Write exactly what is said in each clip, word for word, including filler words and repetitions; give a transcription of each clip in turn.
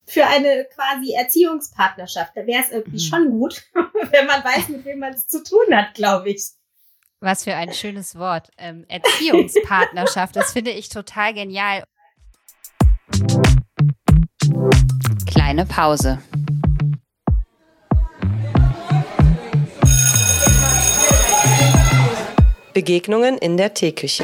für eine quasi Erziehungspartnerschaft. Da wäre es irgendwie mhm. schon gut, wenn man weiß, mit wem man es zu tun hat, glaube ich. Was für ein schönes Wort. Ähm, Erziehungspartnerschaft, das finde ich total genial. Kleine Pause. Begegnungen in der Teeküche.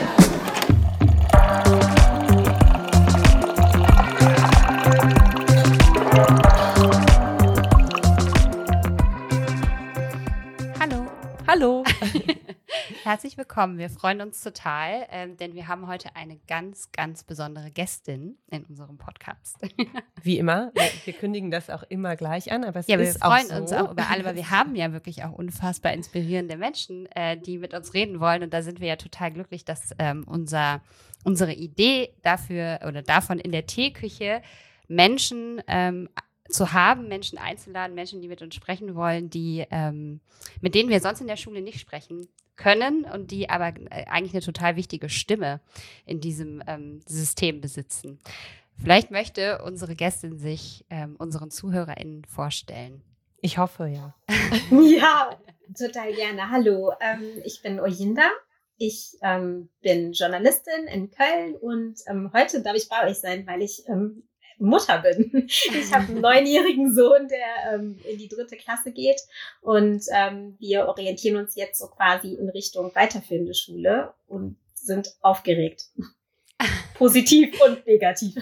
Hallo. Hallo. Herzlich willkommen. Wir freuen uns total, ähm, denn wir haben heute eine ganz, ganz besondere Gästin in unserem Podcast. Wie immer. Wir, wir kündigen das auch immer gleich an, aber es ja, ist wir freuen auch so. uns auch über alle, weil wir haben ja wirklich auch unfassbar inspirierende Menschen, äh, die mit uns reden wollen. Und da sind wir ja total glücklich, dass ähm, unser, unsere Idee dafür oder davon in der Teeküche Menschen ähm, zu haben, Menschen einzuladen, Menschen, die mit uns sprechen wollen, die ähm, mit denen wir sonst in der Schule nicht sprechen können und die aber eigentlich eine total wichtige Stimme in diesem ähm, System besitzen. Vielleicht möchte unsere Gästin sich ähm, unseren ZuhörerInnen vorstellen. Ich hoffe, ja. Ja, total gerne. Hallo, ähm, ich bin Oyinda. Ich ähm, bin Journalistin in Köln und ähm, heute darf ich bei euch sein, weil ich ähm, Mutter bin. Ich habe einen neunjährigen Sohn, der ähm, in die dritte Klasse geht und ähm, wir orientieren uns jetzt so quasi in Richtung weiterführende Schule und sind aufgeregt. Positiv und negativ.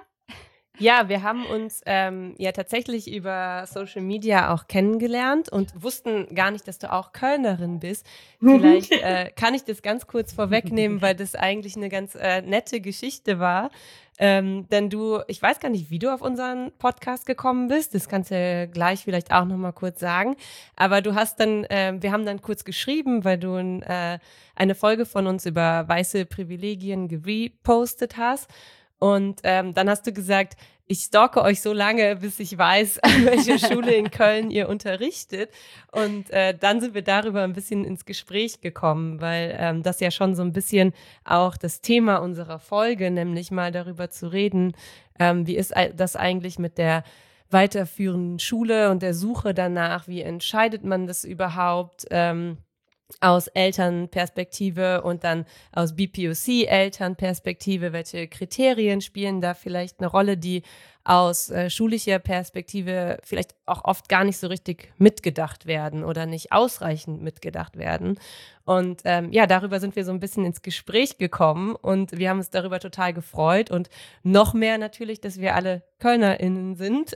Ja, wir haben uns ähm, ja tatsächlich über Social Media auch kennengelernt und wussten gar nicht, dass du auch Kölnerin bist. Vielleicht äh, kann ich das ganz kurz vorwegnehmen, weil das eigentlich eine ganz äh, nette Geschichte war. Ähm, denn du, ich weiß gar nicht, wie du auf unseren Podcast gekommen bist. Das kannst du gleich vielleicht auch nochmal kurz sagen. Aber du hast dann, äh, wir haben dann kurz geschrieben, weil du äh, eine Folge von uns über weiße Privilegien gerepostet hast. Und ähm, dann hast du gesagt, ich stalke euch so lange, bis ich weiß, an welcher Schule in Köln ihr unterrichtet. Und äh, dann sind wir darüber ein bisschen ins Gespräch gekommen, weil ähm, das ja schon so ein bisschen auch das Thema unserer Folge, nämlich mal darüber zu reden, ähm, wie ist das eigentlich mit der weiterführenden Schule und der Suche danach, wie entscheidet man das überhaupt, ähm, aus Elternperspektive und dann aus B P O C-Elternperspektive, welche Kriterien spielen da vielleicht eine Rolle, die aus äh, schulischer Perspektive vielleicht auch oft gar nicht so richtig mitgedacht werden oder nicht ausreichend mitgedacht werden. Und ähm, ja, darüber sind wir so ein bisschen ins Gespräch gekommen und wir haben uns darüber total gefreut und noch mehr natürlich, dass wir alle KölnerInnen sind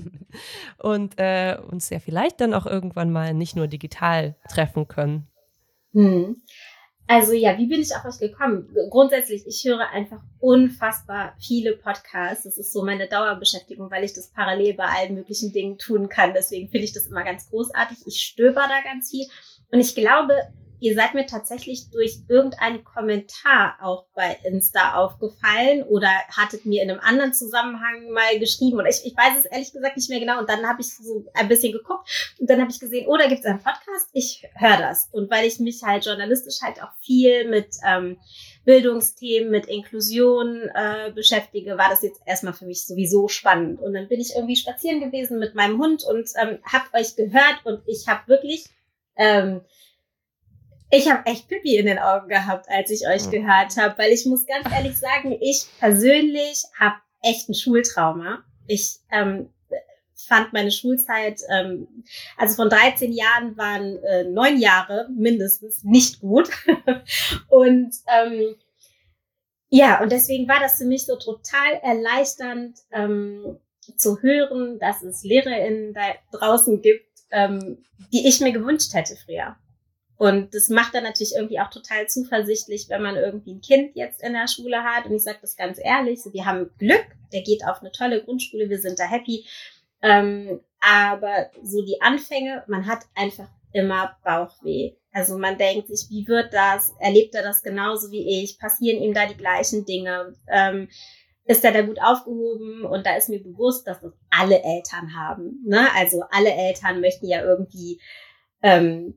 und äh, uns ja vielleicht dann auch irgendwann mal nicht nur digital treffen können. Hm. Also ja, wie bin ich auf euch gekommen? Grundsätzlich, ich höre einfach unfassbar viele Podcasts. Das ist so meine Dauerbeschäftigung, weil ich das parallel bei allen möglichen Dingen tun kann. Deswegen finde ich das immer ganz großartig. Ich stöber da ganz viel. Und ich glaube, ihr seid mir tatsächlich durch irgendeinen Kommentar auch bei Insta aufgefallen oder hattet mir in einem anderen Zusammenhang mal geschrieben. Oder ich, ich weiß es ehrlich gesagt nicht mehr genau. Und dann habe ich so ein bisschen geguckt und dann habe ich gesehen, oh, da gibt es einen Podcast. Ich höre das. Und weil ich mich halt journalistisch halt auch viel mit ähm, Bildungsthemen, mit Inklusion äh, beschäftige, war das jetzt erstmal für mich sowieso spannend. Und dann bin ich irgendwie spazieren gewesen mit meinem Hund und ähm, habe euch gehört und ich habe wirklich... Ähm, Ich habe echt Pipi in den Augen gehabt, als ich euch gehört habe, weil ich muss ganz ehrlich sagen, ich persönlich habe echt ein Schultrauma. Ich ähm, fand meine Schulzeit, ähm, also von dreizehn Jahren waren äh, neun Jahre mindestens nicht gut. und ähm, ja, und deswegen war das für mich so total erleichternd ähm, zu hören, dass es LehrerInnen da draußen gibt, ähm, die ich mir gewünscht hätte früher. Und das macht dann natürlich irgendwie auch total zuversichtlich, wenn man irgendwie ein Kind jetzt in der Schule hat. Und ich sage das ganz ehrlich, so, wir haben Glück, der geht auf eine tolle Grundschule, wir sind da happy. Ähm, aber so die Anfänge, man hat einfach immer Bauchweh. Also man denkt sich, wie wird das? Erlebt er das genauso wie ich? Passieren ihm da die gleichen Dinge? Ähm, ist er da gut aufgehoben? Und da ist mir bewusst, dass das alle Eltern haben. Ne? Also alle Eltern möchten ja irgendwie... Ähm,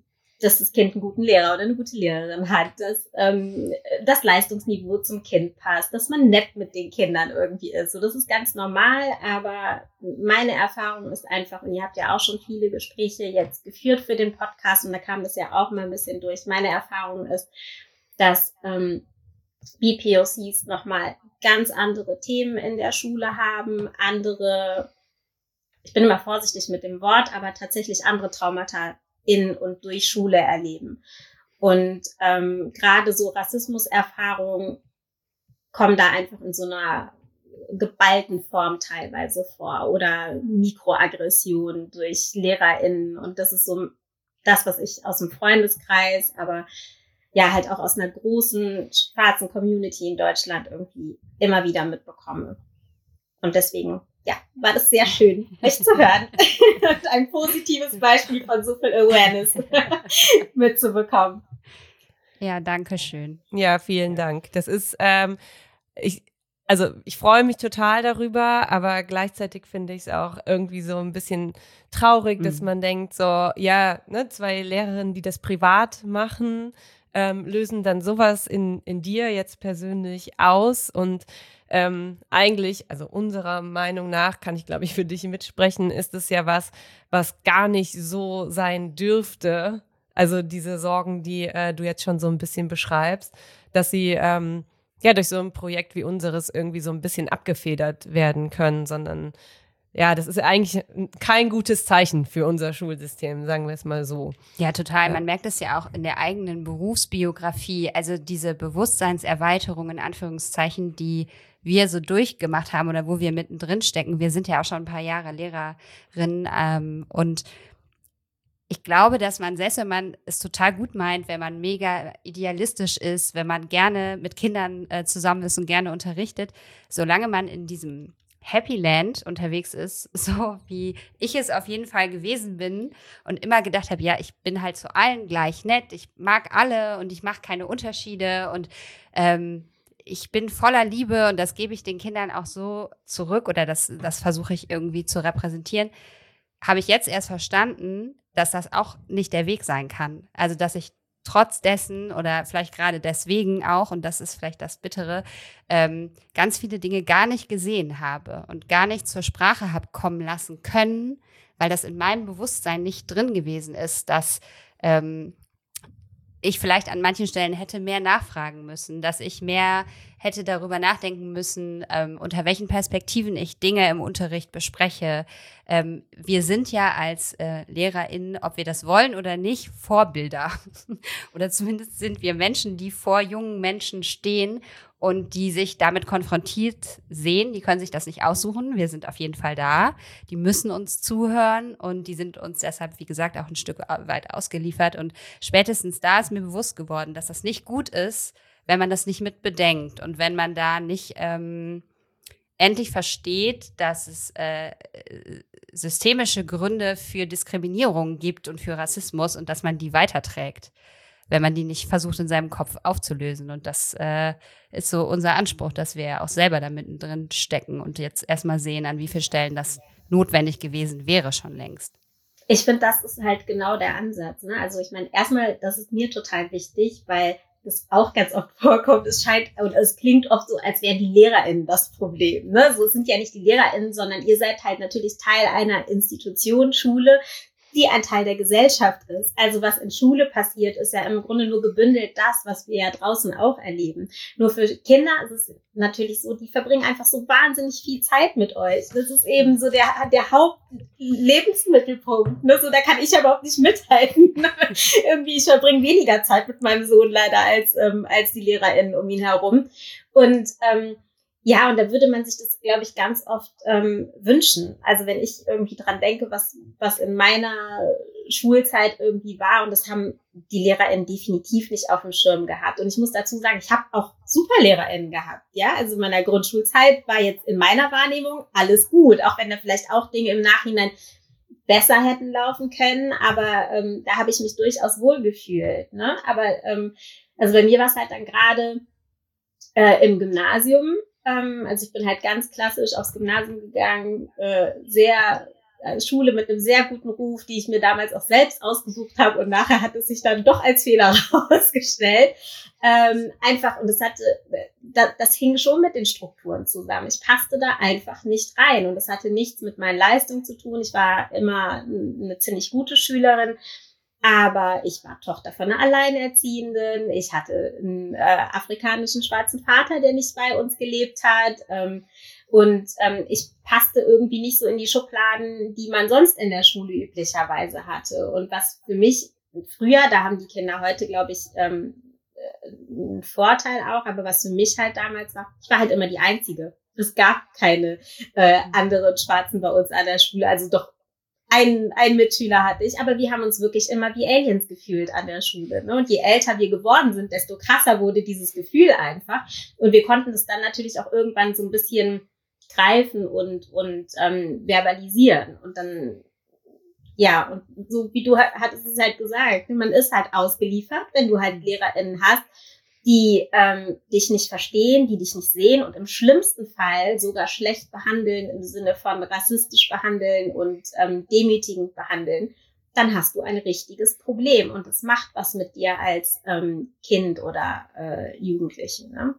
dass das Kind einen guten Lehrer oder eine gute Lehrerin hat, dass ähm, das Leistungsniveau zum Kind passt, dass man nett mit den Kindern irgendwie ist. So, das ist ganz normal, aber meine Erfahrung ist einfach, und ihr habt ja auch schon viele Gespräche jetzt geführt für den Podcast und da kam das ja auch mal ein bisschen durch. Meine Erfahrung ist, dass ähm, B P O Cs nochmal ganz andere Themen in der Schule haben, andere, ich bin immer vorsichtig mit dem Wort, aber tatsächlich andere Traumata in und durch Schule erleben. Und ähm, gerade so Rassismuserfahrungen kommen da einfach in so einer geballten Form teilweise vor oder Mikroaggression durch LehrerInnen. Und das ist so das, was ich aus dem Freundeskreis, aber ja halt auch aus einer großen schwarzen Community in Deutschland irgendwie immer wieder mitbekomme. Und deswegen ja, war das sehr schön, euch zu hören und ein positives Beispiel von so viel Awareness mitzubekommen. Ja, danke schön. Ja, vielen Dank. Das ist, ähm, ich, also ich freue mich total darüber, aber gleichzeitig finde ich es auch irgendwie so ein bisschen traurig, mhm. dass man denkt so, ja, ne, zwei Lehrerinnen, die das privat machen, ähm, lösen dann sowas in, in dir jetzt persönlich aus und Ähm, eigentlich, also unserer Meinung nach, kann ich glaube ich für dich mitsprechen, ist es ja was, was gar nicht so sein dürfte. Also diese Sorgen, die äh, du jetzt schon so ein bisschen beschreibst, dass sie ähm, ja durch so ein Projekt wie unseres irgendwie so ein bisschen abgefedert werden können, sondern ja, das ist eigentlich kein gutes Zeichen für unser Schulsystem, sagen wir es mal so. Ja, total. Man merkt es ja auch in der eigenen Berufsbiografie, also diese Bewusstseinserweiterung in Anführungszeichen, die wir so durchgemacht haben oder wo wir mittendrin stecken. Wir sind ja auch schon ein paar Jahre Lehrerin ähm, und ich glaube, dass man, selbst wenn man es total gut meint, wenn man mega idealistisch ist, wenn man gerne mit Kindern äh, zusammen ist und gerne unterrichtet, solange man in diesem Happy Land unterwegs ist, so wie ich es auf jeden Fall gewesen bin und immer gedacht habe, ja, ich bin halt zu allen gleich nett, ich mag alle und ich mache keine Unterschiede und ähm, ich bin voller Liebe und das gebe ich den Kindern auch so zurück oder das, das versuche ich irgendwie zu repräsentieren, habe ich jetzt erst verstanden, dass das auch nicht der Weg sein kann. Also, dass ich trotz dessen oder vielleicht gerade deswegen auch, und das ist vielleicht das Bittere, ähm, ganz viele Dinge gar nicht gesehen habe und gar nicht zur Sprache habe kommen lassen können, weil das in meinem Bewusstsein nicht drin gewesen ist, dass ähm, ich vielleicht an manchen Stellen hätte mehr nachfragen müssen, dass ich mehr hätte darüber nachdenken müssen, ähm, unter welchen Perspektiven ich Dinge im Unterricht bespreche. Ähm, wir sind ja als äh, LehrerInnen, ob wir das wollen oder nicht, Vorbilder. Oder zumindest sind wir Menschen, die vor jungen Menschen stehen und die sich damit konfrontiert sehen. Die können sich das nicht aussuchen. Wir sind auf jeden Fall da. Die müssen uns zuhören und die sind uns deshalb, wie gesagt, auch ein Stück weit ausgeliefert. Und spätestens da ist mir bewusst geworden, dass das nicht gut ist, wenn man das nicht mit bedenkt und wenn man da nicht ähm, endlich versteht, dass es äh, systemische Gründe für Diskriminierung gibt und für Rassismus und dass man die weiterträgt, wenn man die nicht versucht, in seinem Kopf aufzulösen. Und das äh, ist so unser Anspruch, dass wir auch selber da mittendrin stecken und jetzt erstmal sehen, an wie vielen Stellen das notwendig gewesen wäre schon längst. Ich finde, das ist halt genau der Ansatz. Ne? Also ich meine, erstmal, das ist mir total wichtig, weil das auch ganz oft vorkommt. Es scheint und es klingt oft so, als wären die LehrerInnen das Problem. Ne? So, es sind ja nicht die LehrerInnen, sondern ihr seid halt natürlich Teil einer Institution, Schule, die ein Teil der Gesellschaft ist. Also was in Schule passiert, ist ja im Grunde nur gebündelt das, was wir ja draußen auch erleben. Nur für Kinder ist es natürlich so, die verbringen einfach so wahnsinnig viel Zeit mit euch. Das ist eben so der, der Hauptlebensmittelpunkt. Ne? So, da kann ich ja überhaupt nicht mithalten. Irgendwie, ich verbringe weniger Zeit mit meinem Sohn leider als, ähm, als die LehrerInnen um ihn herum. Und ähm, ja, und da würde man sich das, glaube ich, ganz oft ähm, wünschen. Also wenn ich irgendwie dran denke, was was in meiner Schulzeit irgendwie war, und das haben die LehrerInnen definitiv nicht auf dem Schirm gehabt. Und ich muss dazu sagen, ich habe auch super LehrerInnen gehabt. Ja, also in meiner Grundschulzeit war jetzt in meiner Wahrnehmung alles gut, auch wenn da vielleicht auch Dinge im Nachhinein besser hätten laufen können. Aber ähm, da habe ich mich durchaus wohlgefühlt. Ne? Aber ähm, also bei mir war es halt dann gerade äh, im Gymnasium. Also ich bin halt ganz klassisch aufs Gymnasium gegangen, äh, sehr Schule mit einem sehr guten Ruf, die ich mir damals auch selbst ausgesucht habe und nachher hat es sich dann doch als Fehler herausgestellt. Ähm, einfach, und das hatte, das, das hing schon mit den Strukturen zusammen. Ich passte da einfach nicht rein und das hatte nichts mit meinen Leistungen zu tun. Ich war immer eine ziemlich gute Schülerin, aber ich war Tochter von einer Alleinerziehenden. Ich hatte einen äh, afrikanischen schwarzen Vater, der nicht bei uns gelebt hat. Ähm, und ähm, ich passte irgendwie nicht so in die Schubladen, die man sonst in der Schule üblicherweise hatte. Und was für mich früher, da haben die Kinder heute, glaube ich, ähm, einen Vorteil auch, aber was für mich halt damals war, ich war halt immer die Einzige. Es gab keine äh, anderen Schwarzen bei uns an der Schule, also doch Ein, ein Mitschüler hatte ich, aber wir haben uns wirklich immer wie Aliens gefühlt an der Schule. Ne? Und je älter wir geworden sind, desto krasser wurde dieses Gefühl einfach. Und wir konnten es dann natürlich auch irgendwann so ein bisschen greifen und, und ähm, verbalisieren. Und dann, ja, und so wie du hattest es halt gesagt, man ist halt ausgeliefert, wenn du halt LehrerInnen hast, die ähm, dich nicht verstehen, die dich nicht sehen und im schlimmsten Fall sogar schlecht behandeln, im Sinne von rassistisch behandeln und ähm, demütigend behandeln, dann hast du ein richtiges Problem und es macht was mit dir als ähm, Kind oder äh, Jugendlichen. Ne?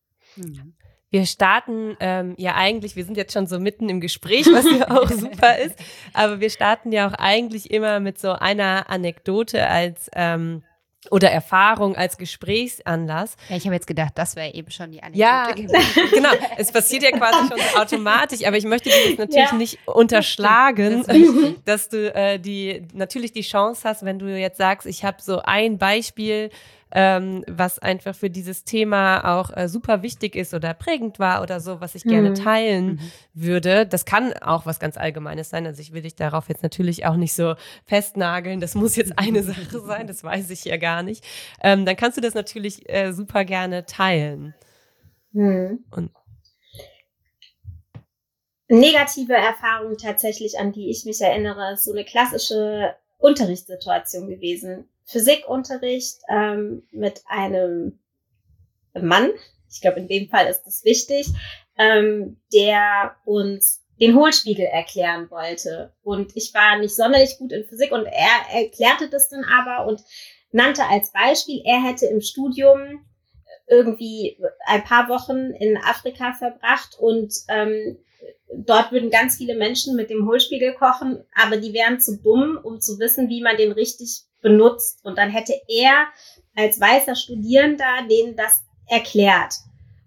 Hm. Wir starten ähm, ja eigentlich, wir sind jetzt schon so mitten im Gespräch, was ja auch super ist, aber wir starten ja auch eigentlich immer mit so einer Anekdote als ähm, oder Erfahrung als Gesprächsanlass. Ja, ich habe jetzt gedacht, das wäre eben schon die Anekdote ja, gewesen. Genau. Es passiert ja quasi schon so automatisch, aber ich möchte dir jetzt natürlich ja. nicht unterschlagen, das dass du äh, die natürlich die Chance hast, wenn du jetzt sagst, ich habe so ein Beispiel, ähm, was einfach für dieses Thema auch äh, super wichtig ist oder prägend war oder so, was ich gerne teilen Mhm. würde. Das kann auch was ganz Allgemeines sein. Also ich will dich darauf jetzt natürlich auch nicht so festnageln. Das muss jetzt eine Sache sein, das weiß ich ja gar nicht. Ähm, dann kannst du das natürlich äh, super gerne teilen. Hm. Und Negative Erfahrung tatsächlich, an die ich mich erinnere, ist so eine klassische Unterrichtssituation gewesen. Physikunterricht ähm, mit einem Mann, ich glaube in dem Fall ist das wichtig, ähm, der uns den Hohlspiegel erklären wollte. Und ich war nicht sonderlich gut in Physik und er erklärte das dann aber und nannte als Beispiel, er hätte im Studium irgendwie ein paar Wochen in Afrika verbracht und ähm, dort würden ganz viele Menschen mit dem Hohlspiegel kochen, aber die wären zu dumm, um zu wissen, wie man den richtig benutzt. Und dann hätte er als weißer Studierender denen das erklärt.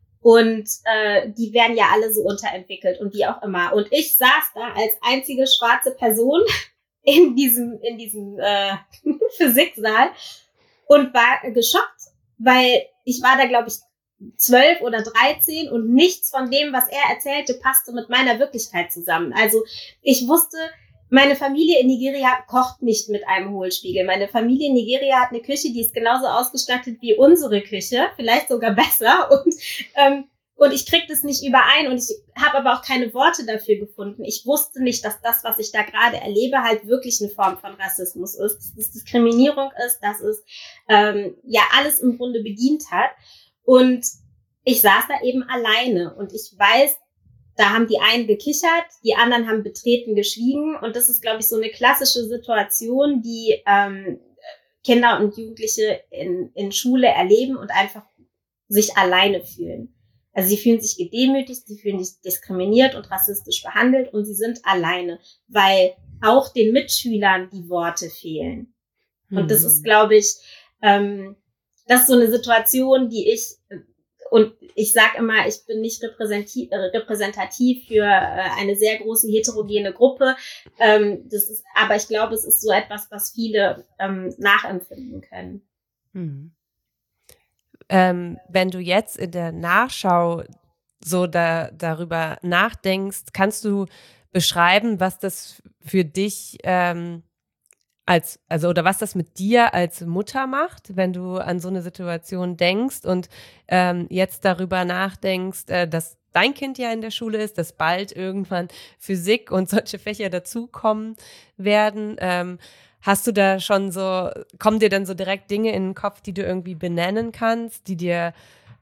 Und äh, die wären ja alle so unterentwickelt und wie auch immer. Und ich saß da als einzige schwarze Person in diesem, in diesem äh, Physiksaal und war geschockt, weil ich war da, glaube ich, zwölf oder dreizehn und nichts von dem, was er erzählte, passte mit meiner Wirklichkeit zusammen. Also ich wusste, meine Familie in Nigeria kocht nicht mit einem Hohlspiegel. Meine Familie in Nigeria hat eine Küche, die ist genauso ausgestattet wie unsere Küche, vielleicht sogar besser. Und ähm, und ich krieg das nicht überein und ich habe aber auch keine Worte dafür gefunden. Ich wusste nicht, dass das, was ich da gerade erlebe, halt wirklich eine Form von Rassismus ist, dass es Diskriminierung ist, dass es ähm, ja alles im Grunde bedient hat. Und ich saß da eben alleine und ich weiß, da haben die einen gekichert, die anderen haben betreten geschwiegen und das ist, glaube ich, so eine klassische Situation, die ähm, Kinder und Jugendliche in, in Schule erleben und einfach sich alleine fühlen. Also sie fühlen sich gedemütigt, sie fühlen sich diskriminiert und rassistisch behandelt und sie sind alleine, weil auch den Mitschülern die Worte fehlen. Und hm. das ist, glaube ich, ähm, das ist so eine Situation, die ich Und ich sage immer, ich bin nicht repräsentativ, repräsentativ für äh, eine sehr große heterogene Gruppe. Ähm, das ist, aber ich glaube, es ist so etwas, was viele ähm, nachempfinden können. Hm. Ähm, wenn du jetzt in der Nachschau so da, darüber nachdenkst, kannst du beschreiben, was das für dich ähm, als, also oder was das mit dir als Mutter macht, wenn du an so eine Situation denkst und ähm, jetzt darüber nachdenkst, äh, dass dein Kind ja in der Schule ist, dass bald irgendwann Physik und solche Fächer dazukommen werden. Ähm, hast du da schon so, kommen dir dann so direkt Dinge in den Kopf, die du irgendwie benennen kannst, die dir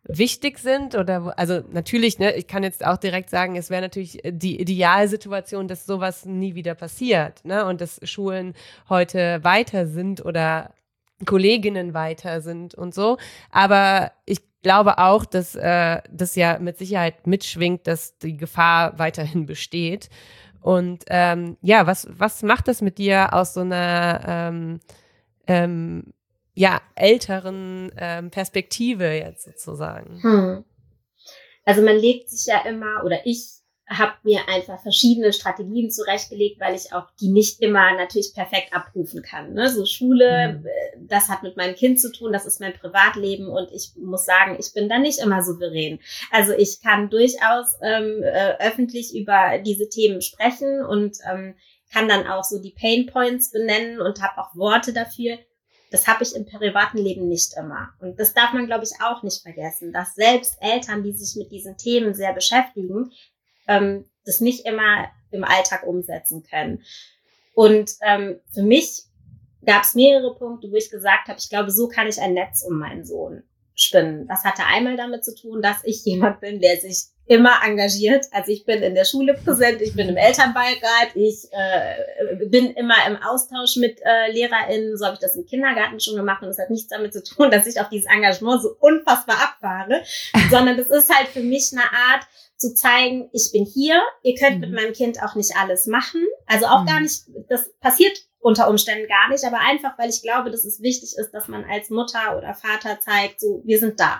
wichtig sind oder wo, also natürlich, ne, ich kann jetzt auch direkt sagen, es wäre natürlich die Idealsituation, dass sowas nie wieder passiert, ne, und dass Schulen heute weiter sind oder Kolleginnen weiter sind und so, aber ich glaube auch, dass äh, das ja mit Sicherheit mitschwingt, dass die Gefahr weiterhin besteht. Und ähm, ja, was, was macht das mit dir aus so einer ähm, ähm, ja, älteren ähm, Perspektive jetzt sozusagen? Hm. Also man legt sich ja immer, oder ich habe mir einfach verschiedene Strategien zurechtgelegt, weil ich auch die nicht immer natürlich perfekt abrufen kann. Ne? So Schule, mhm. das hat mit meinem Kind zu tun, das ist mein Privatleben und ich muss sagen, ich bin da nicht immer souverän. Also ich kann durchaus ähm, äh, öffentlich über diese Themen sprechen und ähm, kann dann auch so die Pain Points benennen und habe auch Worte dafür. Das habe ich im privaten Leben nicht immer. Und das darf man, glaube ich, auch nicht vergessen, dass selbst Eltern, die sich mit diesen Themen sehr beschäftigen, ähm, das nicht immer im Alltag umsetzen können. Und ähm, für mich gab es mehrere Punkte, wo ich gesagt habe, ich glaube, so kann ich ein Netz um meinen Sohn spinnen. Das hatte einmal damit zu tun, dass ich jemand bin, der sich immer engagiert. Also ich bin in der Schule präsent, ich bin im Elternbeirat, ich äh, bin immer im Austausch mit äh, LehrerInnen. So habe ich das im Kindergarten schon gemacht und es hat nichts damit zu tun, dass ich auf dieses Engagement so unfassbar abfahre, sondern das ist halt für mich eine Art, zu zeigen, ich bin hier, ihr könnt mhm. mit meinem Kind auch nicht alles machen. Also auch mhm. gar nicht, das passiert unter Umständen gar nicht, aber einfach, weil ich glaube, dass es wichtig ist, dass man als Mutter oder Vater zeigt, so, wir sind da.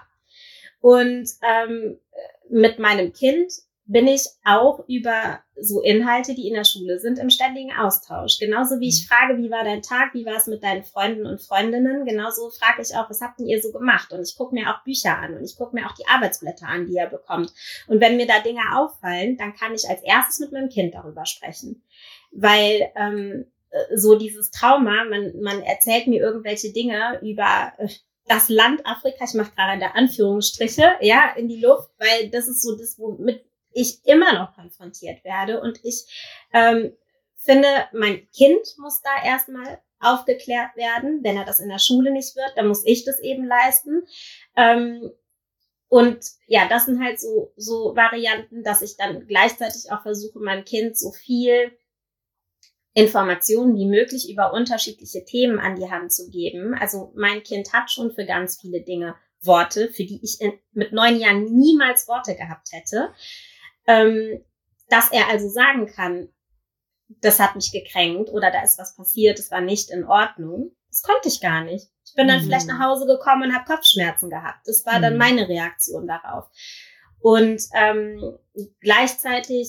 Und ähm, mit meinem Kind bin ich auch über so Inhalte, die in der Schule sind, im ständigen Austausch. Genauso wie ich frage, wie war dein Tag, wie war es mit deinen Freunden und Freundinnen, genauso frage ich auch, was habt denn ihr so gemacht? Und ich gucke mir auch Bücher an und ich gucke mir auch die Arbeitsblätter an, die er bekommt. Und wenn mir da Dinge auffallen, dann kann ich als erstes mit meinem Kind darüber sprechen. Weil ähm, so dieses Trauma, man, man erzählt mir irgendwelche Dinge über äh, das Land Afrika, ich mache gerade da Anführungsstriche, ja, in die Luft, weil das ist so das, womit ich immer noch konfrontiert werde. Und ich ähm, finde, mein Kind muss da erstmal aufgeklärt werden. Wenn er das in der Schule nicht wird, dann muss ich das eben leisten. Ähm, und ja, das sind halt so, so Varianten, dass ich dann gleichzeitig auch versuche, meinem Kind so viel Informationen wie möglich über unterschiedliche Themen an die Hand zu geben. Also mein Kind hat schon für ganz viele Dinge Worte, für die ich in, mit neun Jahren niemals Worte gehabt hätte. Ähm, dass er also sagen kann, das hat mich gekränkt oder da ist was passiert, das war nicht in Ordnung. Das konnte ich gar nicht. Ich bin dann mhm. vielleicht nach Hause gekommen und habe Kopfschmerzen gehabt. Das war mhm. dann meine Reaktion darauf. Und ähm, gleichzeitig,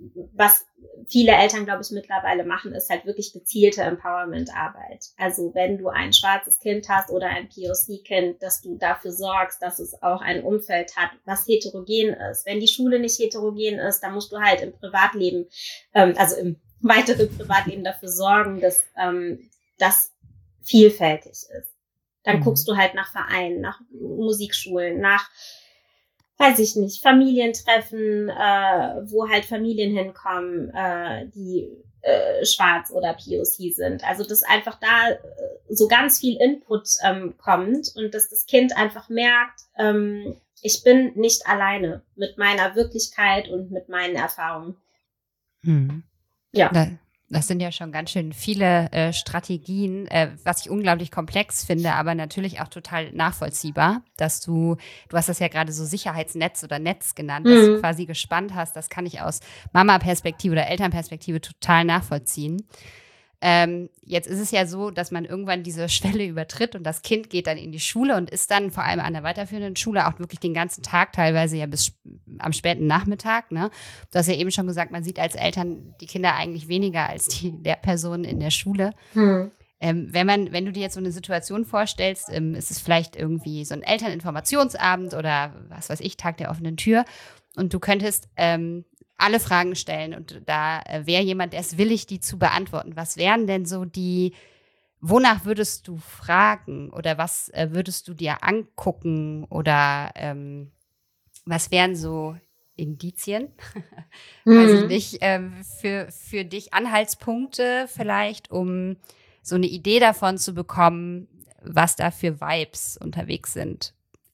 was viele Eltern, glaube ich, mittlerweile machen, ist halt wirklich gezielte Empowerment-Arbeit. Also wenn du ein schwarzes Kind hast oder ein P O C-Kind, dass du dafür sorgst, dass es auch ein Umfeld hat, was heterogen ist. Wenn die Schule nicht heterogen ist, dann musst du halt im Privatleben, ähm, also im weiteren Privatleben dafür sorgen, dass ähm, das vielfältig ist. Dann mhm. guckst du halt nach Vereinen, nach Musikschulen, nach weiß ich nicht, Familientreffen, äh, wo halt Familien hinkommen, äh, die äh, schwarz oder P O C sind. Also dass einfach da äh, so ganz viel Input ähm, kommt und dass das Kind einfach merkt, ähm, ich bin nicht alleine mit meiner Wirklichkeit und mit meinen Erfahrungen. Hm. Ja. Da, das sind ja schon ganz schön viele äh, Strategien, äh, was ich unglaublich komplex finde, aber natürlich auch total nachvollziehbar, dass du, du hast das ja gerade so Sicherheitsnetz oder Netz genannt, mhm. dass du quasi gespannt hast, das kann ich aus Mama-Perspektive oder Elternperspektive total nachvollziehen. Ähm, jetzt ist es ja so, dass man irgendwann diese Schwelle übertritt und das Kind geht dann in die Schule und ist dann vor allem an der weiterführenden Schule auch wirklich den ganzen Tag, teilweise ja bis am späten Nachmittag. Ne? Du hast ja eben schon gesagt, man sieht als Eltern die Kinder eigentlich weniger als die Lehrpersonen in der Schule. Hm. Ähm, wenn man, wenn du dir jetzt so eine Situation vorstellst, ähm, ist es vielleicht irgendwie so ein Elterninformationsabend oder was weiß ich, Tag der offenen Tür und du könntest ähm, alle Fragen stellen und da äh, wäre jemand, der ist willig, die zu beantworten. Was wären denn so die, wonach würdest du fragen oder was äh, würdest du dir angucken oder ähm, was wären so Indizien, mhm. weiß ich nicht, ähm, für, für dich Anhaltspunkte vielleicht, um so eine Idee davon zu bekommen, was da für Vibes unterwegs sind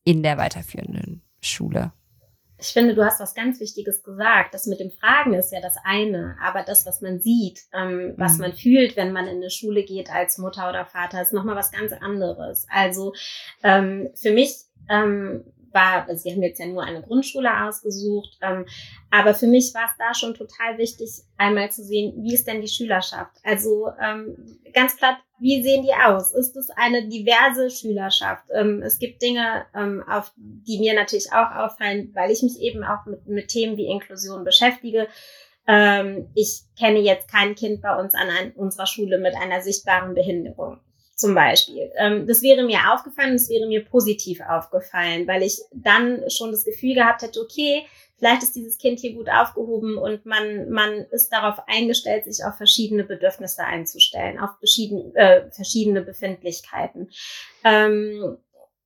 in der weiterführenden Schule? Ich finde, du hast was ganz Wichtiges gesagt. Das mit dem Fragen ist ja das eine, aber das, was man sieht, ähm, was man fühlt, wenn man in eine Schule geht als Mutter oder Vater, ist nochmal was ganz anderes. Also ähm, für mich ähm, war, also wir haben jetzt ja nur eine Grundschule ausgesucht, ähm, aber für mich war es da schon total wichtig, einmal zu sehen, wie ist denn die Schülerschaft? Also ähm, ganz platt, wie sehen die aus? Ist es eine diverse Schülerschaft? Ähm, es gibt Dinge, ähm, auf die mir natürlich auch auffallen, weil ich mich eben auch mit, mit Themen wie Inklusion beschäftige. Ähm, ich kenne jetzt kein Kind bei uns an ein, unserer Schule mit einer sichtbaren Behinderung. Zum Beispiel. Ähm, das wäre mir aufgefallen, das wäre mir positiv aufgefallen, weil ich dann schon das Gefühl gehabt hätte, okay, vielleicht ist dieses Kind hier gut aufgehoben und man man ist darauf eingestellt, sich auf verschiedene Bedürfnisse einzustellen, auf verschiedene, äh, verschiedene Befindlichkeiten. Ähm,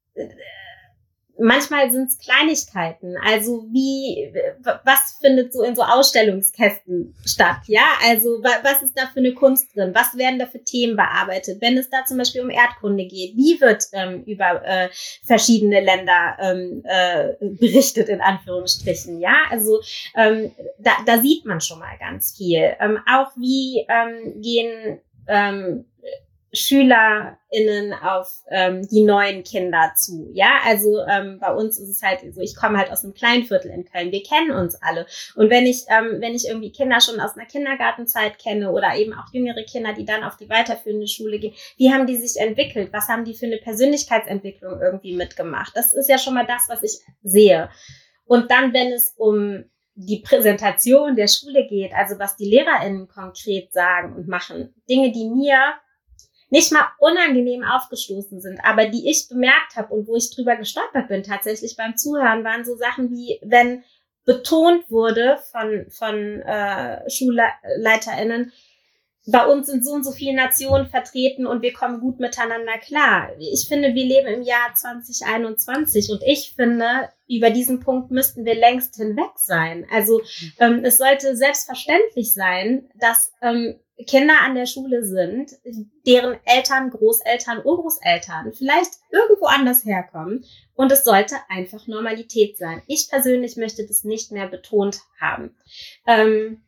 Manchmal sind es Kleinigkeiten, also wie, was findet so in so Ausstellungskästen statt, ja, also was ist da für eine Kunst drin, was werden da für Themen bearbeitet, wenn es da zum Beispiel um Erdkunde geht, wie wird ähm, über äh, verschiedene Länder ähm, äh, berichtet, in Anführungsstrichen, ja, also ähm, da, da sieht man schon mal ganz viel, ähm, auch wie ähm, gehen ähm, SchülerInnen auf ähm, die neuen Kinder zu. Ja, also ähm, bei uns ist es halt so, ich komme halt aus einem Kleinviertel in Köln, wir kennen uns alle. Und wenn ich ähm, wenn ich irgendwie Kinder schon aus einer Kindergartenzeit kenne oder eben auch jüngere Kinder, die dann auf die weiterführende Schule gehen, wie haben die sich entwickelt? Was haben die für eine Persönlichkeitsentwicklung irgendwie mitgemacht? Das ist ja schon mal das, was ich sehe. Und dann, wenn es um die Präsentation der Schule geht, also was die LehrerInnen konkret sagen und machen, Dinge, die mir nicht mal unangenehm aufgestoßen sind, aber die ich bemerkt habe und wo ich drüber gestolpert bin tatsächlich beim Zuhören, waren so Sachen wie, wenn betont wurde von von äh, SchulleiterInnen, bei uns sind so und so viele Nationen vertreten und wir kommen gut miteinander klar. Ich finde, wir leben im Jahr zwanzig einundzwanzig und ich finde, über diesen Punkt müssten wir längst hinweg sein. Also ähm, es sollte selbstverständlich sein, dass ähm, Kinder an der Schule sind, deren Eltern, Großeltern, Urgroßeltern vielleicht irgendwo anders herkommen und es sollte einfach Normalität sein. Ich persönlich möchte das nicht mehr betont haben. Ähm,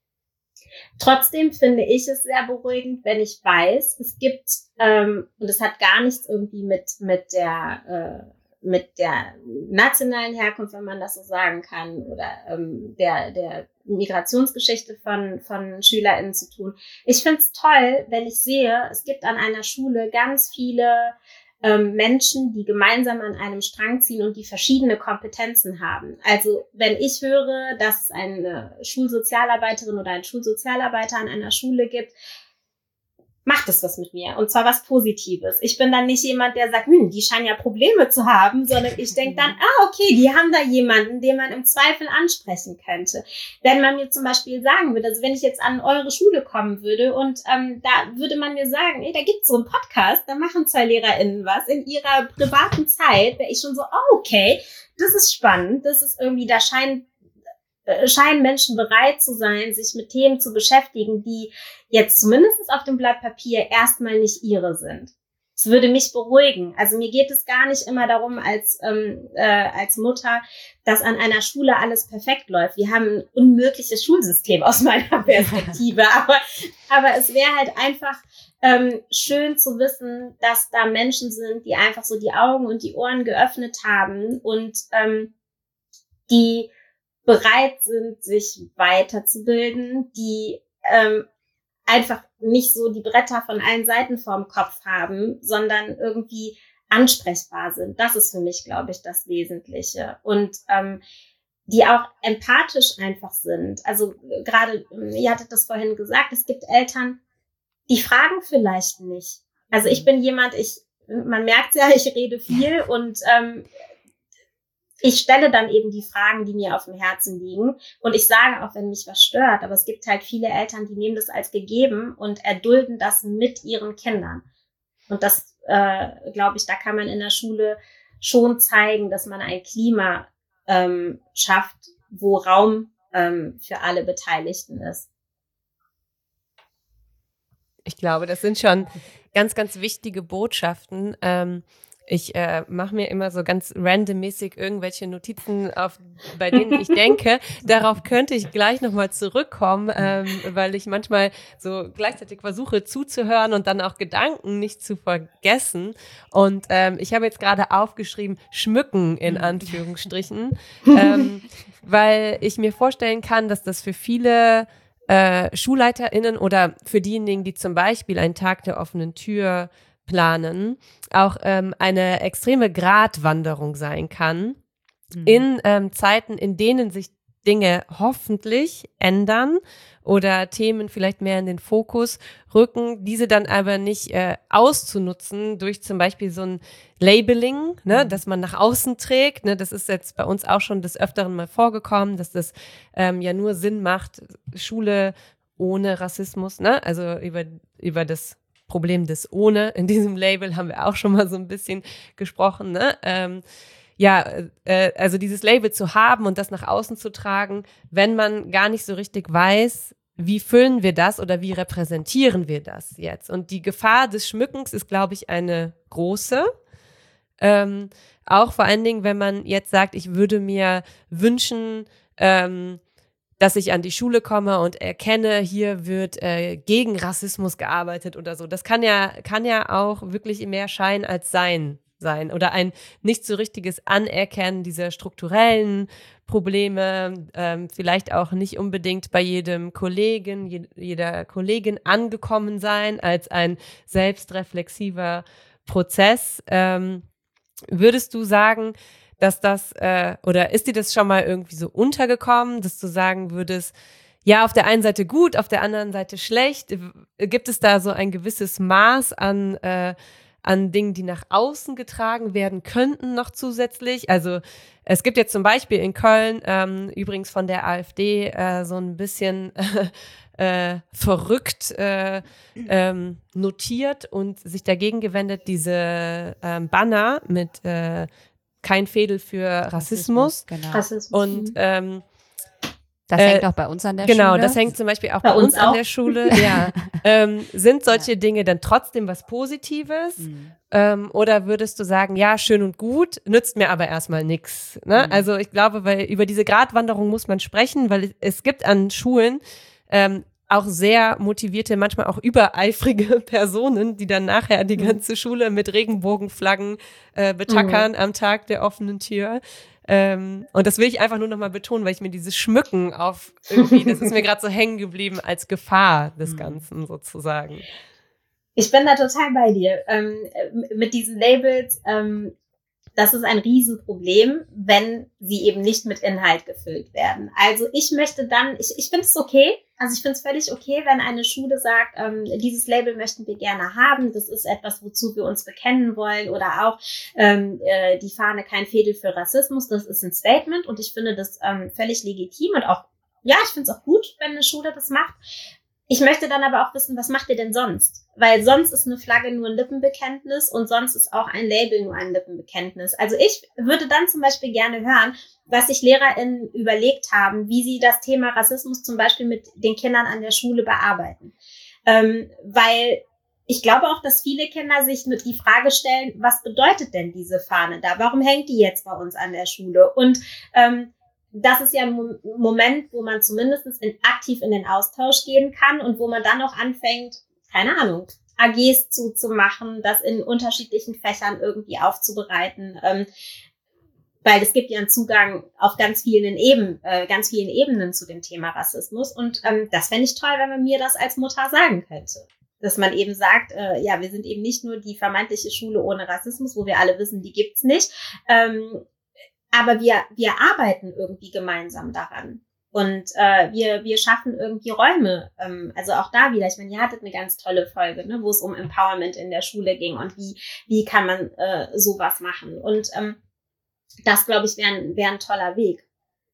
Trotzdem finde ich es sehr beruhigend, wenn ich weiß, es gibt, ähm, und es hat gar nichts irgendwie mit, mit der, äh, mit der nationalen Herkunft, wenn man das so sagen kann, oder ähm, der, der Migrationsgeschichte von, von SchülerInnen zu tun. Ich finde es toll, wenn ich sehe, es gibt an einer Schule ganz viele ähm, Menschen, die gemeinsam an einem Strang ziehen und die verschiedene Kompetenzen haben. Also wenn ich höre, dass es eine Schulsozialarbeiterin oder einen Schulsozialarbeiter an einer Schule gibt, macht es was mit mir. Und zwar was Positives. Ich bin dann nicht jemand, der sagt, hm, die scheinen ja Probleme zu haben, sondern ich denke dann, ah, okay, die haben da jemanden, den man im Zweifel ansprechen könnte. Wenn man mir zum Beispiel sagen würde, also wenn ich jetzt an eure Schule kommen würde und ähm, da würde man mir sagen, ey, da gibt's so einen Podcast, da machen zwei LehrerInnen was in ihrer privaten Zeit, wäre ich schon so, oh, okay, das ist spannend, das ist irgendwie, da scheint scheinen Menschen bereit zu sein, sich mit Themen zu beschäftigen, die jetzt zumindest auf dem Blatt Papier erstmal nicht ihre sind. Es würde mich beruhigen. Also mir geht es gar nicht immer darum, als ähm, äh, als Mutter, dass an einer Schule alles perfekt läuft. Wir haben ein unmögliches Schulsystem aus meiner Perspektive. aber, aber es wäre halt einfach ähm, schön zu wissen, dass da Menschen sind, die einfach so die Augen und die Ohren geöffnet haben und ähm, die bereit sind, sich weiterzubilden, die ähm, einfach nicht so die Bretter von allen Seiten vorm Kopf haben, sondern irgendwie ansprechbar sind. Das ist für mich, glaube ich, das Wesentliche. Und ähm, die auch empathisch einfach sind. Also gerade, ihr hattet das vorhin gesagt, es gibt Eltern, die fragen vielleicht nicht. Also ich bin jemand, ich man merkt ja, ich rede viel und ähm, ich stelle dann eben die Fragen, die mir auf dem Herzen liegen. Und ich sage auch, wenn mich was stört. Aber es gibt halt viele Eltern, die nehmen das als gegeben und erdulden das mit ihren Kindern. Und das, äh, glaube ich, da kann man in der Schule schon zeigen, dass man ein Klima ähm, schafft, wo Raum ähm, für alle Beteiligten ist. Ich glaube, das sind schon ganz, ganz wichtige Botschaften. Ähm, Ich äh, mache mir immer so ganz randommäßig irgendwelche Notizen, auf, bei denen ich denke, darauf könnte ich gleich nochmal zurückkommen, ähm, weil ich manchmal so gleichzeitig versuche zuzuhören und dann auch Gedanken nicht zu vergessen. Und ähm, ich habe jetzt gerade aufgeschrieben, schmücken in Anführungsstrichen, ähm, weil ich mir vorstellen kann, dass das für viele äh, SchulleiterInnen oder für diejenigen, die zum Beispiel einen Tag der offenen Tür planen, auch ähm, eine extreme Gratwanderung sein kann mhm. in ähm, Zeiten, in denen sich Dinge hoffentlich ändern oder Themen vielleicht mehr in den Fokus rücken, diese dann aber nicht äh, auszunutzen durch zum Beispiel so ein Labeling, ne, mhm. das man nach außen trägt. Ne, das ist jetzt bei uns auch schon des Öfteren mal vorgekommen, dass das ähm, ja nur Sinn macht, Schule ohne Rassismus, ne, also über, über das Problem des Ohne. In diesem Label haben wir auch schon mal so ein bisschen gesprochen, ne? Ähm, ja, äh, also dieses Label zu haben und das nach außen zu tragen, wenn man gar nicht so richtig weiß, wie füllen wir das oder wie repräsentieren wir das jetzt? Und die Gefahr des Schmückens ist, glaube ich, eine große. Ähm, auch vor allen Dingen, wenn man jetzt sagt, ich würde mir wünschen, ähm, dass ich an die Schule komme und erkenne, hier wird äh, gegen Rassismus gearbeitet oder so. Das kann ja, kann ja auch wirklich mehr Schein als Sein sein oder ein nicht so richtiges Anerkennen dieser strukturellen Probleme, ähm, vielleicht auch nicht unbedingt bei jedem Kollegen, je, jeder Kollegin angekommen sein als ein selbstreflexiver Prozess. Ähm, würdest du sagen, dass das, äh, oder ist dir das schon mal irgendwie so untergekommen, dass du sagen würdest, ja, auf der einen Seite gut, auf der anderen Seite schlecht? Gibt es da so ein gewisses Maß an, äh, an Dingen, die nach außen getragen werden könnten noch zusätzlich? Also es gibt jetzt zum Beispiel in Köln, ähm, übrigens von der AfD, äh, so ein bisschen äh, verrückt äh, ähm, notiert und sich dagegen gewendet, diese ähm, Banner mit äh, kein Fädel für Rassismus. Rassismus, genau. Rassismus. Und ähm, das äh, hängt auch bei uns an der genau, Schule. Genau, das hängt zum Beispiel auch bei, bei, bei uns, uns an auch. der Schule. Ja. ähm, sind solche ja. Dinge dann trotzdem was Positives? Mhm. Ähm, oder würdest du sagen, ja, schön und gut, nützt mir aber erstmal nichts? Ne? Mhm. Also ich glaube, weil über diese Gratwanderung muss man sprechen, weil es gibt an Schulen ähm, auch sehr motivierte, manchmal auch übereifrige Personen, die dann nachher die ganze Schule mit Regenbogenflaggen äh, betackern mhm. am Tag der offenen Tür. Ähm, und das will ich einfach nur nochmal betonen, weil ich mir dieses Schmücken auf irgendwie, das ist mir gerade so hängen geblieben als Gefahr des Ganzen sozusagen. Ich bin da total bei dir. Ähm, mit diesen Labels, ähm, das ist ein Riesenproblem, wenn sie eben nicht mit Inhalt gefüllt werden. Also ich möchte dann, ich, ich finde es okay, also ich finde es völlig okay, wenn eine Schule sagt, ähm, dieses Label möchten wir gerne haben, das ist etwas, wozu wir uns bekennen wollen, oder auch ähm, äh, die Fahne kein Fädel für Rassismus, das ist ein Statement und ich finde das ähm, völlig legitim und auch, ja, ich finde es auch gut, wenn eine Schule das macht. Ich möchte dann aber auch wissen, was macht ihr denn sonst? Weil sonst ist eine Flagge nur ein Lippenbekenntnis und sonst ist auch ein Label nur ein Lippenbekenntnis. Also ich würde dann zum Beispiel gerne hören, was sich LehrerInnen überlegt haben, wie sie das Thema Rassismus zum Beispiel mit den Kindern an der Schule bearbeiten. Ähm, weil ich glaube auch, dass viele Kinder sich mit die Frage stellen, was bedeutet denn diese Fahne da? Warum hängt die jetzt bei uns an der Schule? Und ähm, das ist ja ein Moment, wo man zumindest in, aktiv in den Austausch gehen kann und wo man dann auch anfängt, keine Ahnung, A Gs zuzumachen, das in unterschiedlichen Fächern irgendwie aufzubereiten, ähm, weil es gibt ja einen Zugang auf ganz vielen Ebenen, äh, ganz vielen Ebenen zu dem Thema Rassismus und ähm, das fände ich toll, wenn man mir das als Mutter sagen könnte. Dass man eben sagt, äh, ja, wir sind eben nicht nur die vermeintliche Schule ohne Rassismus, wo wir alle wissen, die gibt's nicht, ähm, aber wir, wir arbeiten irgendwie gemeinsam daran. Und äh, wir, wir schaffen irgendwie Räume. Ähm, also auch da wieder, ich meine, ihr hattet eine ganz tolle Folge, ne, wo es um Empowerment in der Schule ging und wie, wie kann man äh, sowas machen. Und ähm, das, glaube ich, wäre wär ein toller Weg.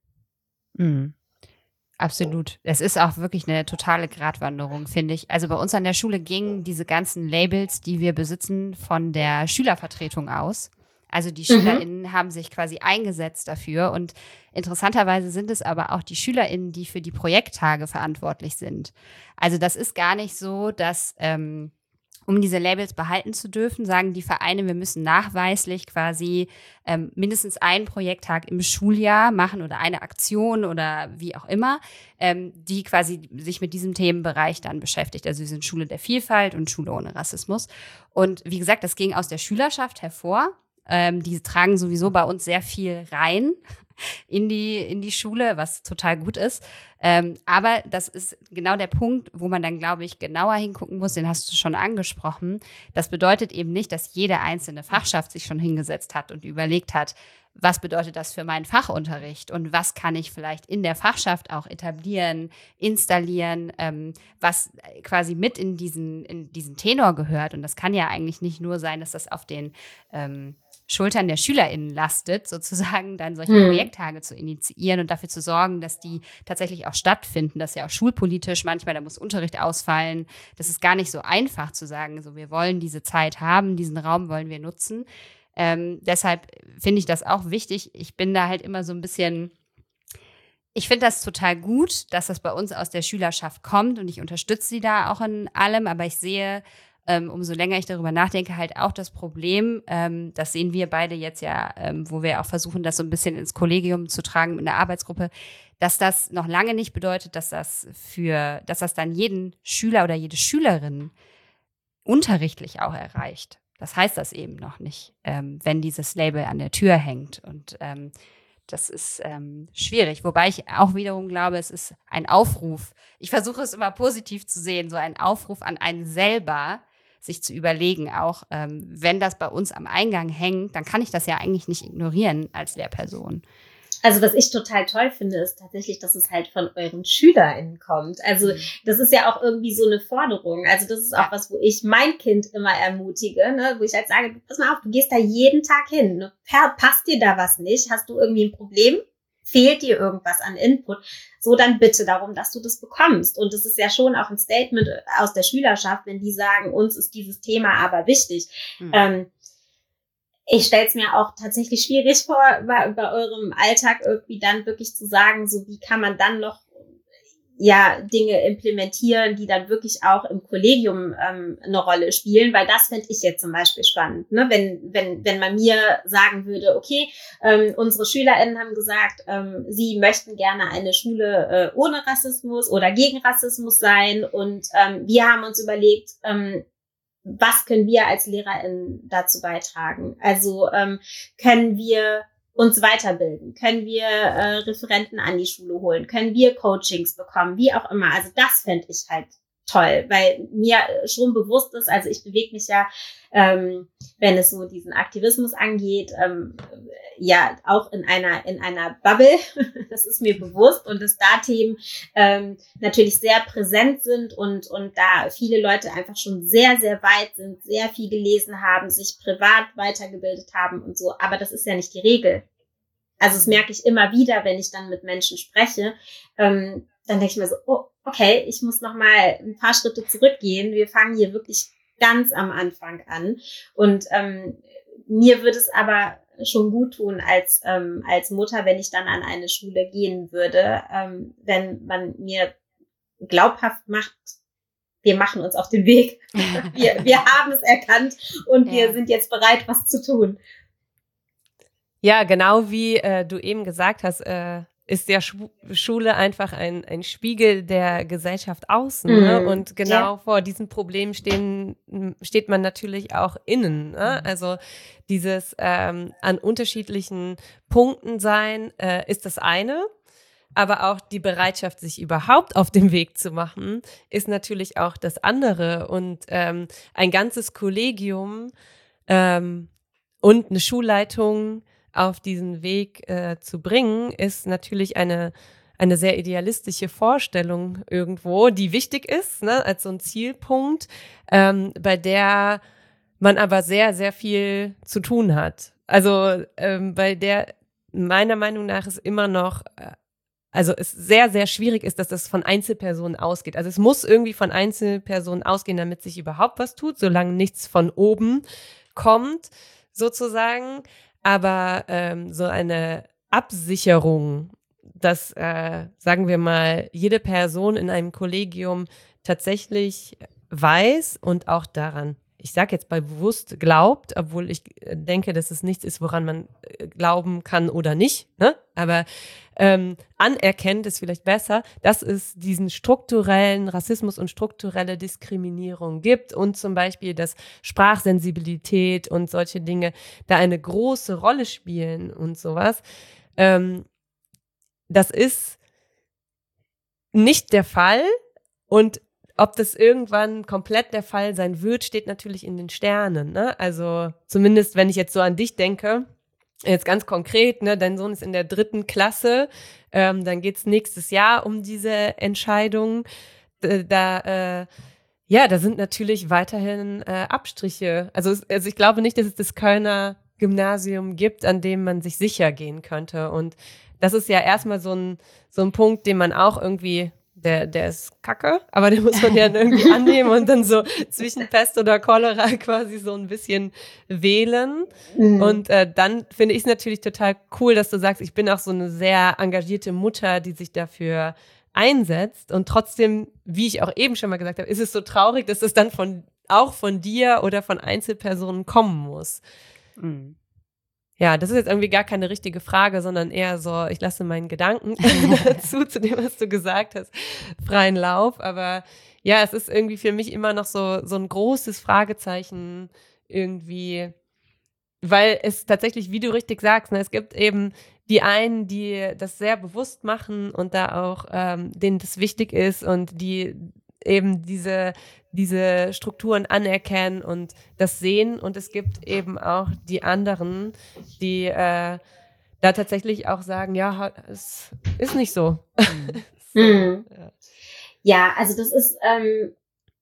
Mhm. Absolut. Es ist auch wirklich eine totale Gratwanderung, finde ich. Also bei uns an der Schule gingen diese ganzen Labels, die wir besitzen, von der Schülervertretung aus. Also die SchülerInnen mhm. haben sich quasi eingesetzt dafür und interessanterweise sind es aber auch die SchülerInnen, die für die Projekttage verantwortlich sind. Also das ist gar nicht so, dass ähm, Um diese Labels behalten zu dürfen, sagen die Vereine, wir müssen nachweislich quasi ähm, mindestens einen Projekttag im Schuljahr machen oder eine Aktion oder wie auch immer, ähm, die quasi sich mit diesem Themenbereich dann beschäftigt. Also wir sind Schule der Vielfalt und Schule ohne Rassismus. Und wie gesagt, das ging aus der Schülerschaft hervor. Ähm, die tragen sowieso bei uns sehr viel rein in die, in die Schule, was total gut ist. Ähm, aber das ist genau der Punkt, wo man dann, glaube ich, genauer hingucken muss, den hast du schon angesprochen. Das bedeutet eben nicht, dass jede einzelne Fachschaft sich schon hingesetzt hat und überlegt hat, was bedeutet das für meinen Fachunterricht und was kann ich vielleicht in der Fachschaft auch etablieren, installieren, ähm, was quasi mit in diesen, in diesen Tenor gehört. Und das kann ja eigentlich nicht nur sein, dass das auf den ähm, Schultern der SchülerInnen lastet, sozusagen dann solche hm. Projekttage zu initiieren und dafür zu sorgen, dass die tatsächlich auch stattfinden. Das ist ja auch schulpolitisch manchmal, da muss Unterricht ausfallen. Das ist gar nicht so einfach zu sagen, so wir wollen diese Zeit haben, diesen Raum wollen wir nutzen. Ähm, deshalb finde ich das auch wichtig. Ich bin da halt immer so ein bisschen, ich finde das total gut, dass das bei uns aus der Schülerschaft kommt und ich unterstütze sie da auch in allem, aber ich sehe, ähm, umso länger ich darüber nachdenke, halt auch das Problem, ähm, das sehen wir beide jetzt ja, ähm, wo wir auch versuchen, das so ein bisschen ins Kollegium zu tragen in der Arbeitsgruppe, dass das noch lange nicht bedeutet, dass das für, dass das dann jeden Schüler oder jede Schülerin unterrichtlich auch erreicht. Das heißt das eben noch nicht, ähm, wenn dieses Label an der Tür hängt. Und ähm, das ist ähm, schwierig. Wobei ich auch wiederum glaube, es ist ein Aufruf. Ich versuche es immer positiv zu sehen, so ein Aufruf an einen selber, sich zu überlegen auch, ähm, wenn das bei uns am Eingang hängt, dann kann ich das ja eigentlich nicht ignorieren als Lehrperson. Also was ich total toll finde, ist tatsächlich, dass es halt von euren SchülerInnen kommt. Also das ist ja auch irgendwie so eine Forderung. Also das ist auch was, wo ich mein Kind immer ermutige, ne? Wo ich halt sage, pass mal auf, du gehst da jeden Tag hin. Ne? Passt dir da was nicht? Hast du irgendwie ein Problem? Fehlt dir irgendwas an Input? So, dann bitte darum, dass du das bekommst. Und das ist ja schon auch ein Statement aus der Schülerschaft, wenn die sagen, uns ist dieses Thema aber wichtig. Mhm. Ähm, Ich stelle es mir auch tatsächlich schwierig vor, bei, bei eurem Alltag irgendwie dann wirklich zu sagen, so wie kann man dann noch ja Dinge implementieren, die dann wirklich auch im Kollegium ähm, eine Rolle spielen, weil das fände ich jetzt zum Beispiel spannend, ne? Wenn wenn wenn man mir sagen würde, okay, ähm, unsere SchülerInnen haben gesagt, ähm, sie möchten gerne eine Schule äh, ohne Rassismus oder gegen Rassismus sein und ähm, wir haben uns überlegt, ähm, was können wir als LehrerInnen dazu beitragen? Also ähm, können wir uns weiterbilden? Können wir äh, Referenten an die Schule holen? Können wir Coachings bekommen? Wie auch immer. Also das fände ich halt toll, weil mir schon bewusst ist, also ich bewege mich ja, ähm, wenn es so diesen Aktivismus angeht, ähm, ja auch in einer in einer Bubble, das ist mir bewusst und dass da Themen ähm, natürlich sehr präsent sind und und da viele Leute einfach schon sehr, sehr weit sind, sehr viel gelesen haben, sich privat weitergebildet haben und so, aber das ist ja nicht die Regel. Also das merke ich immer wieder, wenn ich dann mit Menschen spreche, ähm, dann denke ich mir so, oh, okay, ich muss noch mal ein paar Schritte zurückgehen. Wir fangen hier wirklich ganz am Anfang an. Und ähm, mir würde es aber schon gut tun als ähm, als Mutter, wenn ich dann an eine Schule gehen würde, ähm, wenn man mir glaubhaft macht, wir machen uns auf den Weg. wir, wir haben es erkannt und ja. wir sind jetzt bereit, was zu tun. Ja, genau wie äh, du eben gesagt hast, äh, ist ja Schu- Schule einfach ein, ein Spiegel der Gesellschaft außen. Mhm. Ne? Und genau ja. vor diesem Problem stehen, steht man natürlich auch innen. Ne? Mhm. Also dieses ähm, an unterschiedlichen Punkten sein äh, ist das eine. Aber auch die Bereitschaft, sich überhaupt auf den Weg zu machen, ist natürlich auch das andere. Und ähm, ein ganzes Kollegium ähm, und eine Schulleitung auf diesen Weg äh, zu bringen, ist natürlich eine, eine sehr idealistische Vorstellung irgendwo, die wichtig ist, ne, als so ein Zielpunkt, ähm, bei der man aber sehr, sehr viel zu tun hat. Also ähm, bei der meiner Meinung nach es immer noch, äh, also es sehr, sehr schwierig ist, dass das von Einzelpersonen ausgeht. Also es muss irgendwie von Einzelpersonen ausgehen, damit sich überhaupt was tut, solange nichts von oben kommt, sozusagen. Aber ähm, so eine Absicherung, dass, äh, sagen wir mal, jede Person in einem Kollegium tatsächlich weiß und auch daran, ich sage jetzt mal bewusst glaubt, obwohl ich denke, dass es nichts ist, woran man glauben kann oder nicht, ne? Aber ähm, anerkennt ist vielleicht besser, dass es diesen strukturellen Rassismus und strukturelle Diskriminierung gibt und zum Beispiel, dass Sprachsensibilität und solche Dinge da eine große Rolle spielen und sowas. Ähm, das ist nicht der Fall und ob das irgendwann komplett der Fall sein wird, steht natürlich in den Sternen, ne? Also zumindest, wenn ich jetzt so an dich denke, jetzt ganz konkret, ne, dein Sohn ist in der dritten Klasse, ähm, dann geht's nächstes Jahr um diese Entscheidung. Da, da äh, ja, da sind natürlich weiterhin äh, Abstriche. Also, also ich glaube nicht, dass es das Kölner Gymnasium gibt, an dem man sich sicher gehen könnte. Und das ist ja erstmal so ein, so ein Punkt, den man auch irgendwie Der, der ist kacke, aber den muss man ja irgendwie annehmen und dann so zwischen Pest oder Cholera quasi so ein bisschen wählen. Mhm. Und äh, dann finde ich es natürlich total cool, dass du sagst, ich bin auch so eine sehr engagierte Mutter, die sich dafür einsetzt. Und trotzdem, wie ich auch eben schon mal gesagt habe, ist es so traurig, dass es dann von auch von dir oder von Einzelpersonen kommen muss. Mhm. Ja, das ist jetzt irgendwie gar keine richtige Frage, sondern eher so, ich lasse meinen Gedanken dazu, zu dem, was du gesagt hast, freien Lauf. Aber ja, es ist irgendwie für mich immer noch so, so ein großes Fragezeichen irgendwie, weil es tatsächlich, wie du richtig sagst, ne, es gibt eben die einen, die das sehr bewusst machen und da auch, ähm, denen das wichtig ist und die eben diese diese Strukturen anerkennen und das sehen. Und es gibt eben auch die anderen, die äh, da tatsächlich auch sagen, ja, es ist nicht so. so mhm. ja. ja, also das ist, ähm,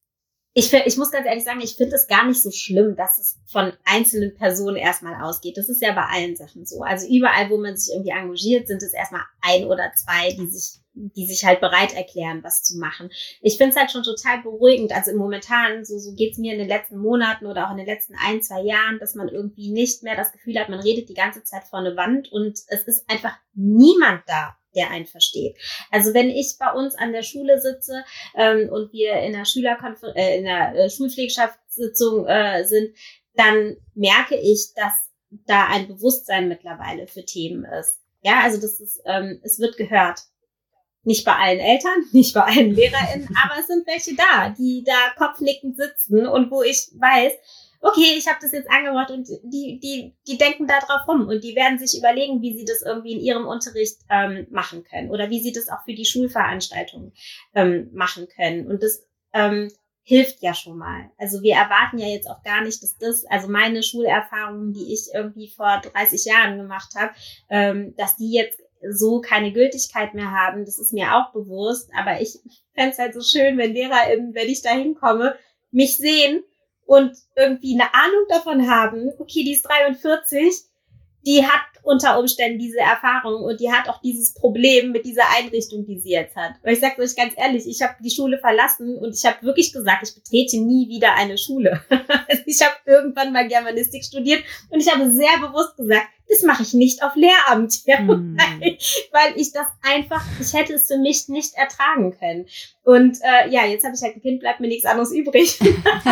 ich, ich muss ganz ehrlich sagen, ich finde es gar nicht so schlimm, dass es von einzelnen Personen erstmal ausgeht. Das ist ja bei allen Sachen so. Also überall, wo man sich irgendwie engagiert, sind es erstmal ein oder zwei, die sich die sich halt bereit erklären, was zu machen. Ich finde es halt schon total beruhigend, also im Momentan, so, so geht's mir in den letzten Monaten oder auch in den letzten ein, zwei Jahren, dass man irgendwie nicht mehr das Gefühl hat, man redet die ganze Zeit vor eine Wand und es ist einfach niemand da, der einen versteht. Also wenn ich bei uns an der Schule sitze ähm, und wir in der Schülerkonfer- äh, in der äh, Schulpflegschaftssitzung äh, sind, dann merke ich, dass da ein Bewusstsein mittlerweile für Themen ist. Ja, also das ist, ähm, es wird gehört. Nicht bei allen Eltern, nicht bei allen LehrerInnen, aber es sind welche da, die da kopfnickend sitzen und wo ich weiß, okay, ich habe das jetzt angebracht und die die die denken da drauf rum und die werden sich überlegen, wie sie das irgendwie in ihrem Unterricht ähm, machen können oder wie sie das auch für die Schulveranstaltungen ähm, machen können. Und das ähm, hilft ja schon mal. Also wir erwarten ja jetzt auch gar nicht, dass das, also meine Schulerfahrungen, die ich irgendwie vor dreißig Jahren gemacht habe, ähm, dass die jetzt so keine Gültigkeit mehr haben, das ist mir auch bewusst, aber ich fände es halt so schön, wenn LehrerInnen, wenn ich da hinkomme, mich sehen und irgendwie eine Ahnung davon haben, okay, die ist dreiundvierzig, die hat unter Umständen diese Erfahrung und die hat auch dieses Problem mit dieser Einrichtung, die sie jetzt hat. Und ich sage euch ganz ehrlich, ich habe die Schule verlassen und ich habe wirklich gesagt, ich betrete nie wieder eine Schule. Ich habe irgendwann mal Germanistik studiert und ich habe sehr bewusst gesagt, das mache ich nicht auf Lehramt, ja, mm. weil, weil ich das einfach, ich hätte es für mich nicht ertragen können. Und äh, ja, jetzt habe ich halt ein Kind, bleibt mir nichts anderes übrig.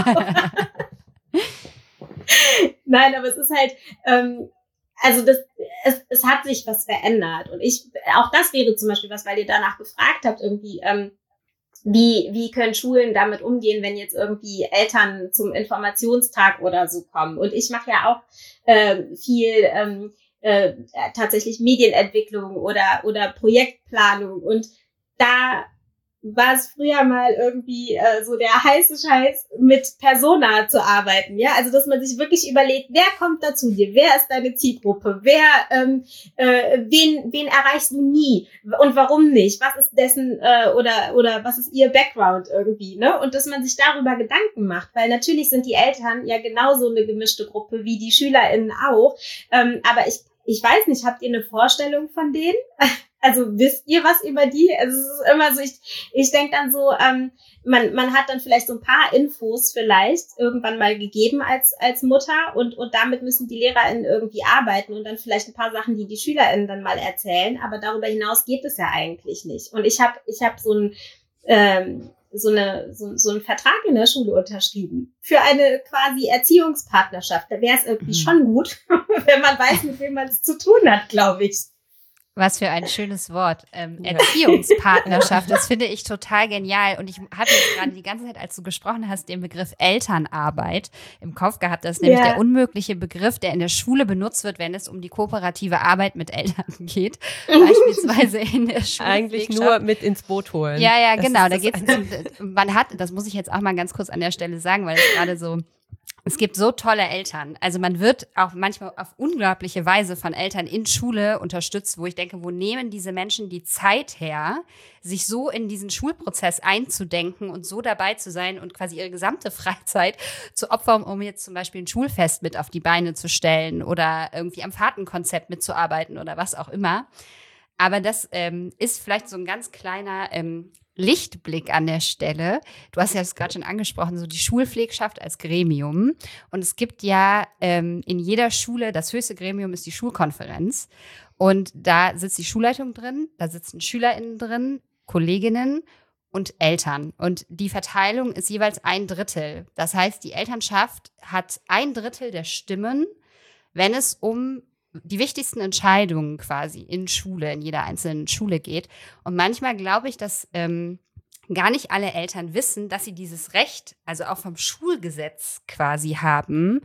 Nein, aber es ist halt, ähm, also das, es, es hat sich was verändert. Und ich, auch das wäre zum Beispiel was, weil ihr danach gefragt habt, irgendwie, ähm, wie, wie können Schulen damit umgehen, wenn jetzt irgendwie Eltern zum Informationstag oder so kommen. Und ich mache ja auch äh, viel ähm, äh, tatsächlich Medienentwicklung oder, oder Projektplanung. Und da war es früher mal irgendwie äh, so der heiße Scheiß, mit Persona zu arbeiten, ja, also dass man sich wirklich überlegt, wer kommt da zu dir, wer ist deine Zielgruppe, wer, ähm, äh, wen, wen erreichst du nie und warum nicht, was ist dessen äh, oder oder was ist ihr Background irgendwie, ne, und dass man sich darüber Gedanken macht, weil natürlich sind die Eltern ja genauso eine gemischte Gruppe wie die SchülerInnen auch, ähm, aber ich ich weiß nicht, habt ihr eine Vorstellung von denen? Also wisst ihr was über die? Also es ist immer so, ich, ich denke dann so, ähm, man, man hat dann vielleicht so ein paar Infos vielleicht irgendwann mal gegeben als, als Mutter und, und damit müssen die LehrerInnen irgendwie arbeiten und dann vielleicht ein paar Sachen, die die SchülerInnen dann mal erzählen, aber darüber hinaus geht es ja eigentlich nicht. Und ich habe ich hab so ein, ähm, so eine so, so einen Vertrag in der Schule unterschrieben für eine quasi Erziehungspartnerschaft. Da wäre es irgendwie mhm. schon gut, wenn man weiß, mit wem man es zu tun hat, glaube ich. Was für ein schönes Wort. Ähm, Erziehungspartnerschaft, das finde ich total genial. Und ich hatte jetzt gerade die ganze Zeit, als du gesprochen hast, den Begriff Elternarbeit im Kopf gehabt. Das ist nämlich yeah. der unmögliche Begriff, der in der Schule benutzt wird, wenn es um die kooperative Arbeit mit Eltern geht. Beispielsweise in der Schule. Eigentlich nur mit ins Boot holen. Ja, ja, das genau. Da geht's um, man hat, das muss ich jetzt auch mal ganz kurz an der Stelle sagen, weil es gerade so Es gibt so tolle Eltern. Also man wird auch manchmal auf unglaubliche Weise von Eltern in Schule unterstützt, wo ich denke, wo nehmen diese Menschen die Zeit her, sich so in diesen Schulprozess einzudenken und so dabei zu sein und quasi ihre gesamte Freizeit zu opfern, um jetzt zum Beispiel ein Schulfest mit auf die Beine zu stellen oder irgendwie am Fahrtenkonzept mitzuarbeiten oder was auch immer. Aber das ähm, ist vielleicht so ein ganz kleiner ähm, Lichtblick an der Stelle. Du hast ja das gerade schon angesprochen, so die Schulpflegschaft als Gremium. Und es gibt ja ähm, in jeder Schule, das höchste Gremium ist die Schulkonferenz. Und da sitzt die Schulleitung drin, da sitzen SchülerInnen drin, Kolleginnen und Eltern. Und die Verteilung ist jeweils ein Drittel. Das heißt, die Elternschaft hat ein Drittel der Stimmen, wenn es um die wichtigsten Entscheidungen quasi in Schule, in jeder einzelnen Schule geht. Und manchmal glaube ich, dass ähm, gar nicht alle Eltern wissen, dass sie dieses Recht, also auch vom Schulgesetz quasi haben,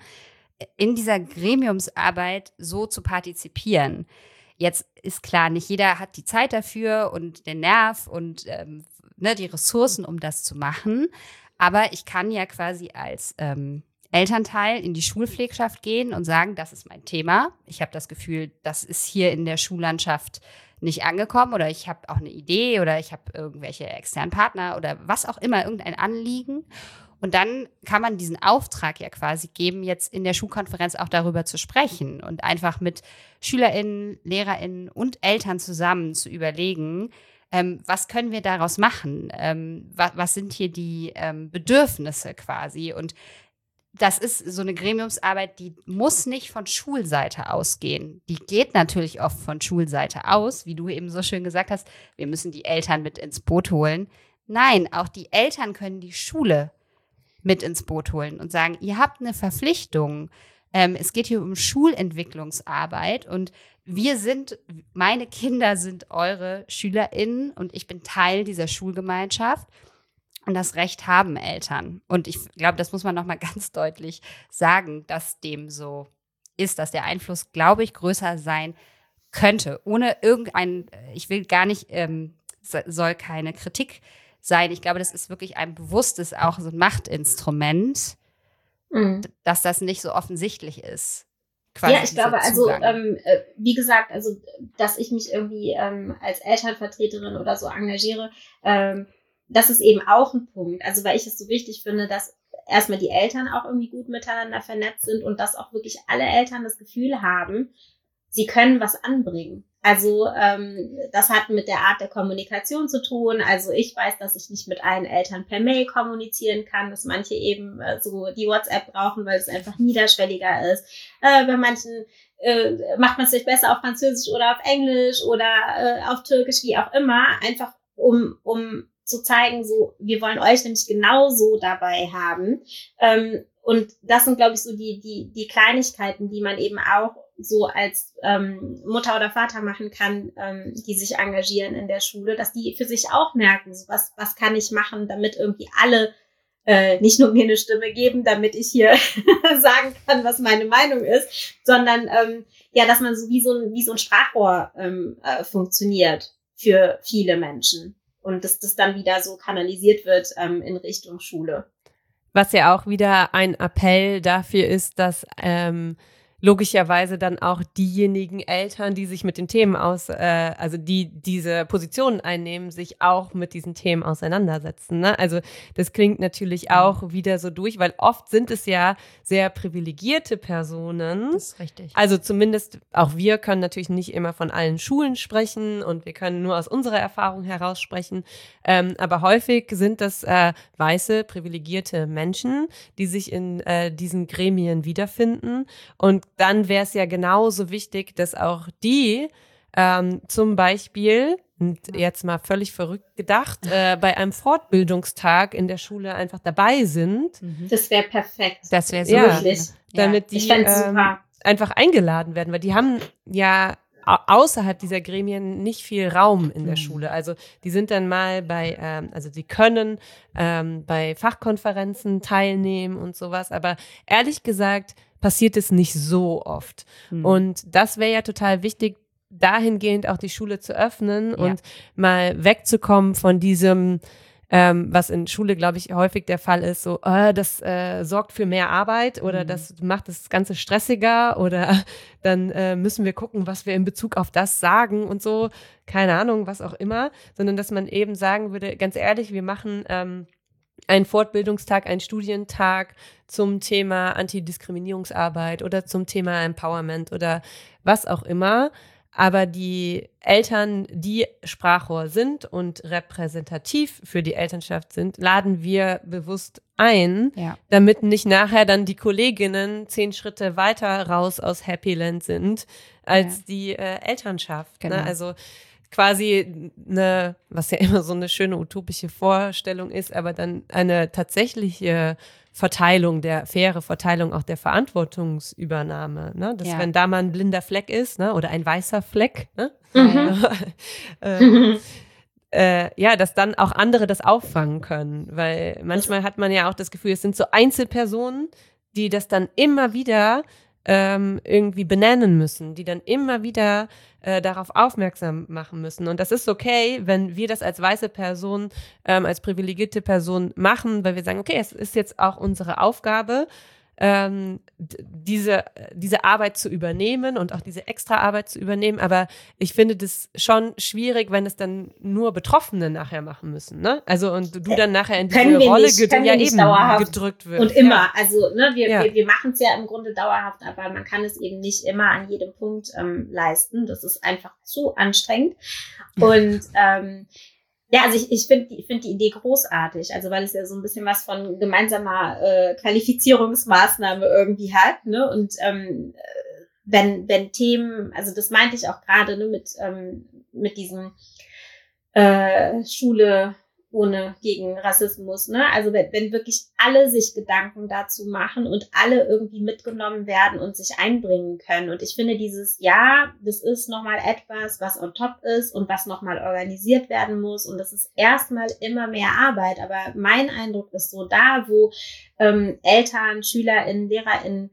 in dieser Gremiumsarbeit so zu partizipieren. Jetzt ist klar, nicht jeder hat die Zeit dafür und den Nerv und ähm, ne, die Ressourcen, um das zu machen. Aber ich kann ja quasi als ähm, Elternteil in die Schulpflegschaft gehen und sagen, das ist mein Thema. Ich habe das Gefühl, das ist hier in der Schullandschaft nicht angekommen oder ich habe auch eine Idee oder ich habe irgendwelche externen Partner oder was auch immer, irgendein Anliegen. Und dann kann man diesen Auftrag ja quasi geben, jetzt in der Schulkonferenz auch darüber zu sprechen und einfach mit SchülerInnen, LehrerInnen und Eltern zusammen zu überlegen, ähm, was können wir daraus machen? Ähm, was, was sind hier die ähm, Bedürfnisse quasi? Und das ist so eine Gremiumsarbeit, die muss nicht von Schulseite ausgehen. Die geht natürlich oft von Schulseite aus, wie du eben so schön gesagt hast, wir müssen die Eltern mit ins Boot holen. Nein, auch die Eltern können die Schule mit ins Boot holen und sagen, ihr habt eine Verpflichtung. Ähm, es geht hier um Schulentwicklungsarbeit und wir sind, meine Kinder sind eure SchülerInnen und ich bin Teil dieser Schulgemeinschaft. Und das Recht haben Eltern. Und ich glaube, das muss man nochmal ganz deutlich sagen, dass dem so ist, dass der Einfluss, glaube ich, größer sein könnte. Ohne irgendein, ich will gar nicht, ähm, soll keine Kritik sein. Ich glaube, das ist wirklich ein bewusstes, auch so ein Machtinstrument, mhm. dass das nicht so offensichtlich ist. Ja, ich glaube, also ähm, wie gesagt, also dass ich mich irgendwie ähm, als Elternvertreterin oder so engagiere, ähm, das ist eben auch ein Punkt. Also weil ich es so wichtig finde, dass erstmal die Eltern auch irgendwie gut miteinander vernetzt sind und dass auch wirklich alle Eltern das Gefühl haben, sie können was anbringen. Also ähm, das hat mit der Art der Kommunikation zu tun. Also ich weiß, dass ich nicht mit allen Eltern per Mail kommunizieren kann, dass manche eben äh, so die WhatsApp brauchen, weil es einfach niederschwelliger ist. Äh, bei manchen äh, macht man es sich besser auf Französisch oder auf Englisch oder äh, auf Türkisch, wie auch immer, einfach um um zu zeigen, so, wir wollen euch nämlich genauso dabei haben. Ähm, und das sind, glaube ich, so die, die, die Kleinigkeiten, die man eben auch so als ähm, Mutter oder Vater machen kann, ähm, die sich engagieren in der Schule, dass die für sich auch merken, so, was, was kann ich machen, damit irgendwie alle äh, nicht nur mir eine Stimme geben, damit ich hier sagen kann, was meine Meinung ist, sondern ähm, ja, dass man so wie so ein, wie so ein Sprachrohr ähm, äh, funktioniert für viele Menschen. Und dass das dann wieder so kanalisiert wird ähm, in Richtung Schule. Was ja auch wieder ein Appell dafür ist, dass ähm, logischerweise dann auch diejenigen Eltern, die sich mit den Themen aus, äh, also die diese Positionen einnehmen, sich auch mit diesen Themen auseinandersetzen. Ne? Also das klingt natürlich auch wieder so durch, weil oft sind es ja sehr privilegierte Personen. Das ist richtig. Also zumindest auch wir können natürlich nicht immer von allen Schulen sprechen und wir können nur aus unserer Erfahrung heraus sprechen. Ähm, aber häufig sind das äh, weiße, privilegierte Menschen, die sich in äh, diesen Gremien wiederfinden. Und dann wäre es ja genauso wichtig, dass auch die ähm, zum Beispiel und jetzt mal völlig verrückt gedacht, äh, bei einem Fortbildungstag in der Schule einfach dabei sind. Das wäre perfekt. Das wäre so Ja, Wirklich. damit Ich die fänd's ähm, super. einfach eingeladen werden, weil die haben ja au- außerhalb dieser Gremien nicht viel Raum in der Mhm. Schule. Also die sind dann mal bei, ähm, also die können ähm, bei Fachkonferenzen teilnehmen und sowas, aber ehrlich gesagt passiert es nicht so oft. Mhm. Und das wäre ja total wichtig, dahingehend auch die Schule zu öffnen Ja. und mal wegzukommen von diesem, ähm, was in Schule, glaube ich, häufig der Fall ist, so, äh, das äh, sorgt für mehr Arbeit oder Mhm. das macht das Ganze stressiger oder dann äh, müssen wir gucken, was wir in Bezug auf das sagen und so, keine Ahnung, was auch immer, sondern dass man eben sagen würde, ganz ehrlich, wir machen ähm, einen Fortbildungstag, einen Studientag zum Thema Antidiskriminierungsarbeit oder zum Thema Empowerment oder was auch immer. Aber die Eltern, die Sprachrohr sind und repräsentativ für die Elternschaft sind, laden wir bewusst ein, Ja. damit nicht nachher dann die Kolleginnen zehn Schritte weiter raus aus Happyland sind als Ja. die äh, Elternschaft. Genau. Ne? Also quasi eine, was ja immer so eine schöne utopische Vorstellung ist, aber dann eine tatsächliche Verteilung, der faire Verteilung auch der Verantwortungsübernahme. Ne? Dass Ja. wenn da mal ein blinder Fleck ist, ne? Oder ein weißer Fleck, ne? Mhm. äh, äh, ja, dass dann auch andere das auffangen können. Weil manchmal hat man ja auch das Gefühl, es sind so Einzelpersonen, die das dann immer wieder ähm, irgendwie benennen müssen, die dann immer wieder äh, darauf aufmerksam machen müssen. Und das ist okay, wenn wir das als weiße Person, ähm, als privilegierte Person machen, weil wir sagen, okay, es ist jetzt auch unsere Aufgabe, ähm, d- diese, diese Arbeit zu übernehmen und auch diese extra Arbeit zu übernehmen. Aber ich finde das schon schwierig, wenn es dann nur Betroffene nachher machen müssen. Ne? Also und du dann nachher in diese Können wir Rolle nicht, ged- können wir ja, nicht eben dauerhaft. gedrückt wird. Und immer. Ja. Also, ne, wir, Ja. wir, wir machen es ja im Grunde dauerhaft, aber man kann es eben nicht immer an jedem Punkt ähm, leisten. Das ist einfach zu anstrengend. Und ähm, ja, also ich, ich finde ich find die Idee großartig, also weil es ja so ein bisschen was von gemeinsamer äh, Qualifizierungsmaßnahme irgendwie hat, ne? Und ähm, äh, wenn wenn Themen, also das meinte ich auch gerade, ne, mit ähm, mit diesem äh, Schule ohne gegen Rassismus, ne? Also wenn, wenn wirklich alle sich Gedanken dazu machen und alle irgendwie mitgenommen werden und sich einbringen können. Und ich finde dieses, ja, das ist nochmal etwas, was on top ist und was nochmal organisiert werden muss. Und das ist erstmal immer mehr Arbeit. Aber mein Eindruck ist so, da wo ähm, Eltern, SchülerInnen, LehrerInnen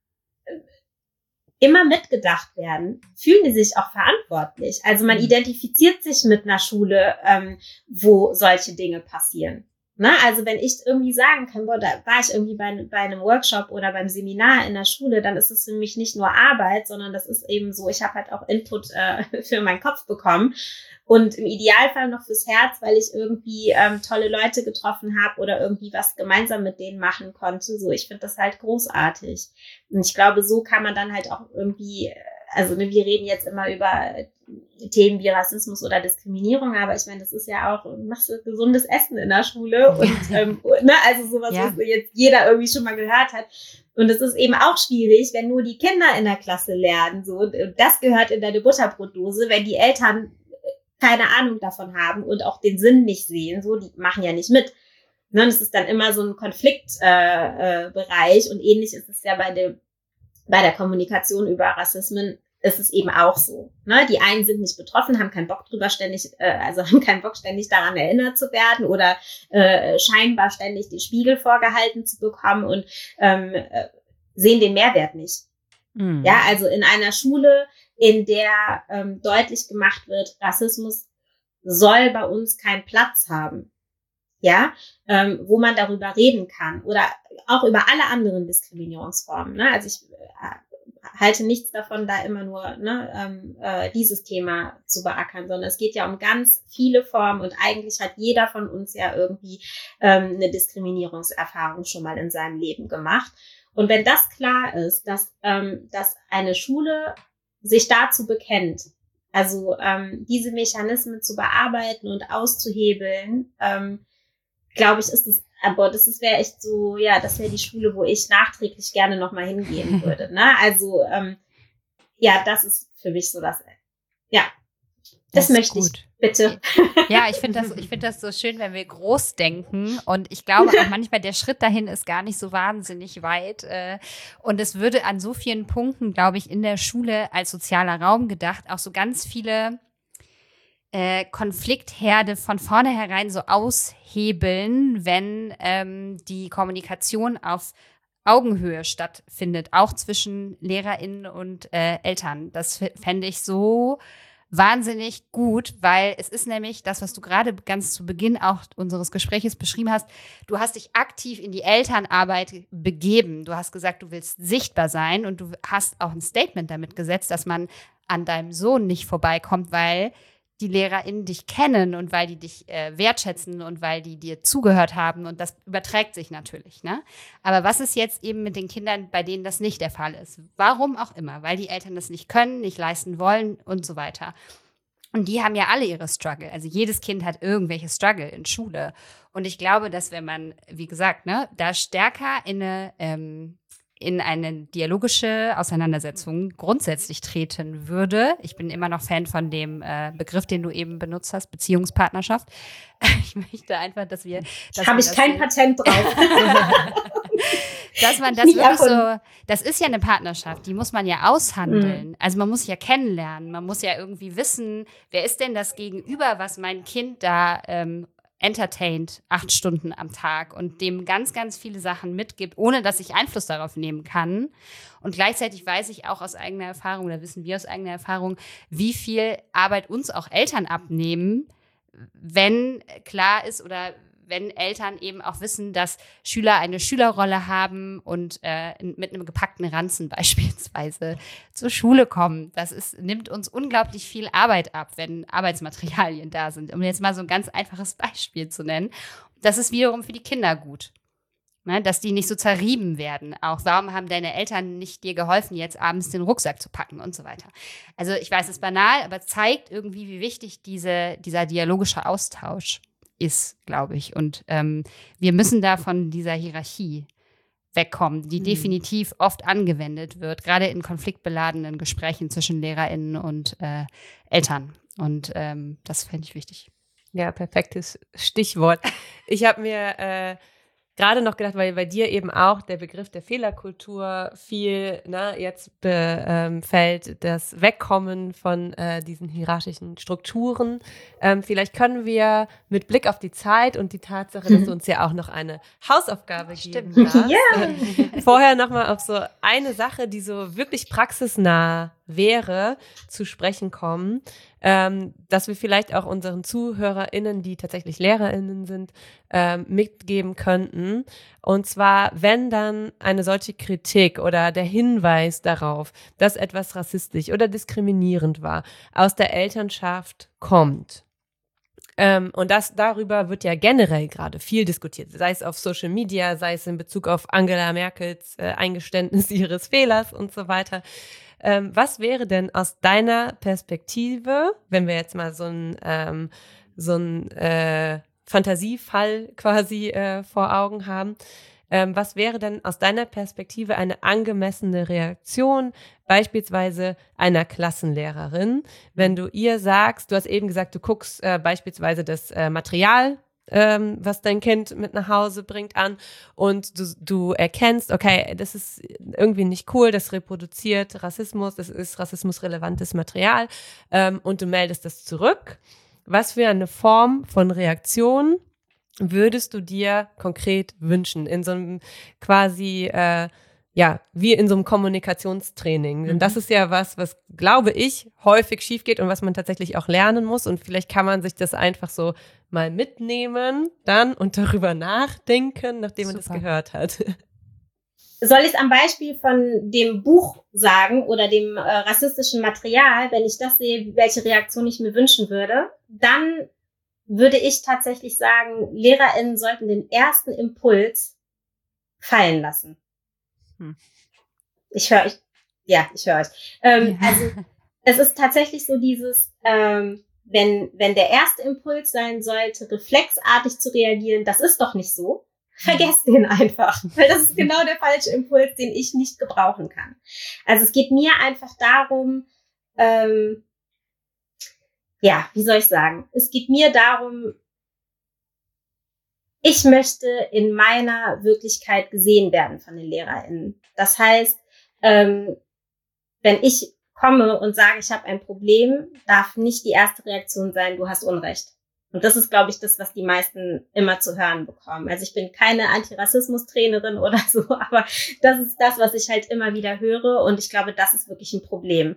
immer mitgedacht werden, fühlen die sich auch verantwortlich. Also man identifiziert sich mit einer Schule, ähm, wo solche Dinge passieren. Ne? Also wenn ich irgendwie sagen kann, boah, da war ich irgendwie bei, bei einem Workshop oder beim Seminar in der Schule, dann ist es für mich nicht nur Arbeit, sondern das ist eben so, ich habe halt auch Input äh, für meinen Kopf bekommen und im Idealfall noch fürs Herz, weil ich irgendwie ähm, tolle Leute getroffen habe oder irgendwie was gemeinsam mit denen machen konnte. So, ich finde das halt großartig. Und ich glaube, so kann man dann halt auch irgendwie, also ne, wir reden jetzt immer über Themen wie Rassismus oder Diskriminierung, aber ich meine, das ist ja auch, machst du gesundes Essen in der Schule und ähm, ne, also sowas, Ja. was jetzt jeder irgendwie schon mal gehört hat. Und es ist eben auch schwierig, wenn nur die Kinder in der Klasse lernen, so, und das gehört in deine Butterbrotdose, wenn die Eltern keine Ahnung davon haben und auch den Sinn nicht sehen, so, die machen ja nicht mit. Ne, und es ist dann immer so ein Konfliktbereich äh, äh, Bereich. Und ähnlich ist es ja bei dem, bei der Kommunikation über Rassismen, ist es eben auch so. Ne? Die einen sind nicht betroffen, haben keinen Bock drüber ständig, äh, also haben keinen Bock ständig daran erinnert zu werden oder äh, scheinbar ständig den Spiegel vorgehalten zu bekommen und ähm, äh, sehen den Mehrwert nicht. Mhm. Ja, also in einer Schule, in der ähm, deutlich gemacht wird, Rassismus soll bei uns keinen Platz haben. Ja, ähm, wo man darüber reden kann oder auch über alle anderen Diskriminierungsformen. Ne? Also ich äh, halte nichts davon, da immer nur ne, ähm, äh, dieses Thema zu beackern, sondern es geht ja um ganz viele Formen und eigentlich hat jeder von uns ja irgendwie ähm, eine Diskriminierungserfahrung schon mal in seinem Leben gemacht. Und wenn das klar ist, dass, ähm, dass eine Schule sich dazu bekennt, also ähm, diese Mechanismen zu bearbeiten und auszuhebeln, ähm, glaube ich, ist es, aber das ist wäre echt so, ja, das wäre die Schule, wo ich nachträglich gerne nochmal hingehen würde. Ne? Also, ähm, ja, das ist für mich so das, ja, das, Das ist möchte gut. ich Bitte. Ja, ich finde das, ich finde das so schön, wenn wir groß denken. Und ich glaube auch manchmal, der Schritt dahin ist gar nicht so wahnsinnig weit. Und es würde an so vielen Punkten, glaube ich, in der Schule als sozialer Raum gedacht, auch so ganz viele äh, Konfliktherde von vornherein so aushebeln, wenn ähm, die Kommunikation auf Augenhöhe stattfindet, auch zwischen LehrerInnen und äh, Eltern. Das fände ich so wahnsinnig gut, weil es ist nämlich das, was du gerade ganz zu Beginn auch unseres Gespräches beschrieben hast. Du hast dich aktiv in die Elternarbeit begeben. Du hast gesagt, du willst sichtbar sein und du hast auch ein Statement damit gesetzt, dass man an deinem Sohn nicht vorbeikommt, weil die LehrerInnen dich kennen und weil die dich äh, wertschätzen und weil die dir zugehört haben, und das überträgt sich natürlich, ne? Aber was ist jetzt eben mit den Kindern, bei denen das nicht der Fall ist? Warum auch immer, weil die Eltern das nicht können, nicht leisten wollen und so weiter. Und die haben ja alle ihre Struggle. Also jedes Kind hat irgendwelche Struggle in Schule. Und ich glaube, dass wenn man, wie gesagt, ne, da stärker in eine ähm, in eine dialogische Auseinandersetzung grundsätzlich treten würde. Ich bin immer noch Fan von dem äh, Begriff, den du eben benutzt hast, Beziehungspartnerschaft. Ich möchte einfach, dass wir... Habe ich kein Patent drauf. Dass man das wirklich so... Das ist ja eine Partnerschaft, die muss man ja aushandeln. Mhm. Also man muss ja kennenlernen, man muss ja irgendwie wissen, wer ist denn das Gegenüber, was mein Kind da ähm, entertaint, acht Stunden am Tag und dem ganz, ganz viele Sachen mitgibt, ohne dass ich Einfluss darauf nehmen kann. Und gleichzeitig weiß ich auch aus eigener Erfahrung, oder wissen wir aus eigener Erfahrung, wie viel Arbeit uns auch Eltern abnehmen, wenn klar ist oder wenn Eltern eben auch wissen, dass Schüler eine Schülerrolle haben und äh, mit einem gepackten Ranzen beispielsweise zur Schule kommen. Das ist, nimmt uns unglaublich viel Arbeit ab, wenn Arbeitsmaterialien da sind. Um jetzt mal so ein ganz einfaches Beispiel zu nennen. Das ist wiederum für die Kinder gut, ne, dass die nicht so zerrieben werden. Auch warum haben deine Eltern nicht dir geholfen, jetzt abends den Rucksack zu packen und so weiter. Also ich weiß, es ist banal, aber zeigt irgendwie, wie wichtig diese, dieser dialogische Austausch ist, glaube ich. Und ähm, wir müssen da von dieser Hierarchie wegkommen, die mhm. definitiv oft angewendet wird, gerade in konfliktbeladenen Gesprächen zwischen LehrerInnen und äh, Eltern. Und ähm, das fände ich wichtig. Ja, perfektes Stichwort. Ich habe mir äh, gerade noch gedacht, weil bei dir eben auch der Begriff der Fehlerkultur viel, ne, jetzt be, ähm, fällt, das Wegkommen von äh, diesen hierarchischen Strukturen. Ähm, vielleicht können wir mit Blick auf die Zeit und die Tatsache, dass du uns ja auch noch eine Hausaufgabe geben darfst, Ja. äh, vorher nochmal auf so eine Sache, die so wirklich praxisnah wäre, zu sprechen kommen, ähm, dass wir vielleicht auch unseren ZuhörerInnen, die tatsächlich LehrerInnen sind, ähm, mitgeben könnten. Und zwar, wenn dann eine solche Kritik oder der Hinweis darauf, dass etwas rassistisch oder diskriminierend war, aus der Elternschaft kommt. Ähm, und das, darüber wird ja generell gerade viel diskutiert, sei es auf Social Media, sei es in Bezug auf Angela Merkels äh, Eingeständnis ihres Fehlers und so weiter. Ähm, was wäre denn aus deiner Perspektive, wenn wir jetzt mal so ein ähm, so ein äh, Fantasiefall quasi äh, vor Augen haben, ähm, was wäre denn aus deiner Perspektive eine angemessene Reaktion, beispielsweise einer Klassenlehrerin, wenn du ihr sagst, du hast eben gesagt, du guckst äh, beispielsweise das äh, Material, ähm, was dein Kind mit nach Hause bringt, an, und du, du erkennst, okay, das ist irgendwie nicht cool, das reproduziert Rassismus, das ist rassismusrelevantes Material, ähm, und du meldest das zurück. Was für eine Form von Reaktion würdest du dir konkret wünschen in so einem quasi, äh, ja, wie in so einem Kommunikationstraining? Denn das ist ja was, was, glaube ich, häufig schief geht und was man tatsächlich auch lernen muss. Und vielleicht kann man sich das einfach so mal mitnehmen dann und darüber nachdenken, nachdem man Super. das gehört hat. Soll ich es am Beispiel von dem Buch sagen oder dem äh, rassistischen Material, wenn ich das sehe, welche Reaktion ich mir wünschen würde, dann würde ich tatsächlich sagen, LehrerInnen sollten den ersten Impuls fallen lassen. Hm. Ich höre euch. Ja, ich höre euch. Ähm, ja. Also es ist tatsächlich so dieses, ähm, wenn wenn der erste Impuls sein sollte, reflexartig zu reagieren, das ist doch nicht so. Vergesst den einfach, weil das ist genau der falsche Impuls, den ich nicht gebrauchen kann. Also es geht mir einfach darum, ähm, ja, wie soll ich sagen? Es geht mir darum, ich möchte in meiner Wirklichkeit gesehen werden von den LehrerInnen. Das heißt, ähm, wenn ich komme und sage, ich habe ein Problem, darf nicht die erste Reaktion sein, du hast Unrecht. Und das ist, glaube ich, das, was die meisten immer zu hören bekommen. Also ich bin keine Antirassismus-Trainerin oder so, aber das ist das, was ich halt immer wieder höre. Und ich glaube, das ist wirklich ein Problem.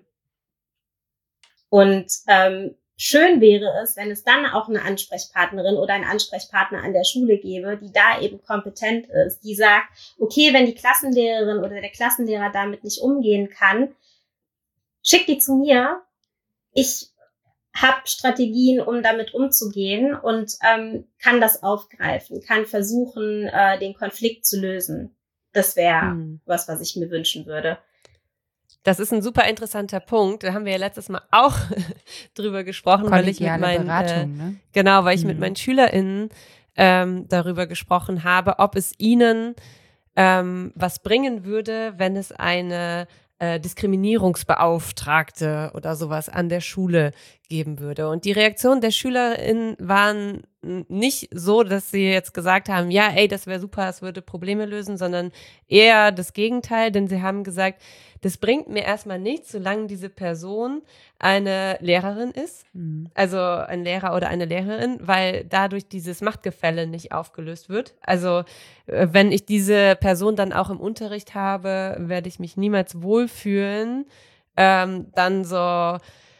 Und ähm, schön wäre es, wenn es dann auch eine Ansprechpartnerin oder einen Ansprechpartner an der Schule gäbe, die da eben kompetent ist, die sagt, okay, wenn die Klassenlehrerin oder der Klassenlehrer damit nicht umgehen kann, schick die zu mir. Ich habe Strategien, um damit umzugehen und ähm, kann das aufgreifen, kann versuchen, äh, den Konflikt zu lösen. Das wäre hm. was, was ich mir wünschen würde. Das ist ein super interessanter Punkt. Da haben wir ja letztes Mal auch drüber gesprochen, weil ich mit meinen Beratung, äh, ne? genau, weil ich hm. mit meinen SchülerInnen ähm, darüber gesprochen habe, ob es ihnen ähm, was bringen würde, wenn es eine Äh, Diskriminierungsbeauftragte oder sowas an der Schule geben würde. Und die Reaktion der SchülerInnen waren nicht so, dass sie jetzt gesagt haben, ja, ey, das wäre super, es würde Probleme lösen, sondern eher das Gegenteil, denn sie haben gesagt, das bringt mir erstmal nichts, solange diese Person eine Lehrerin ist, mhm. also ein Lehrer oder eine Lehrerin, weil dadurch dieses Machtgefälle nicht aufgelöst wird. Also wenn ich diese Person dann auch im Unterricht habe, werde ich mich niemals wohlfühlen, ähm, dann so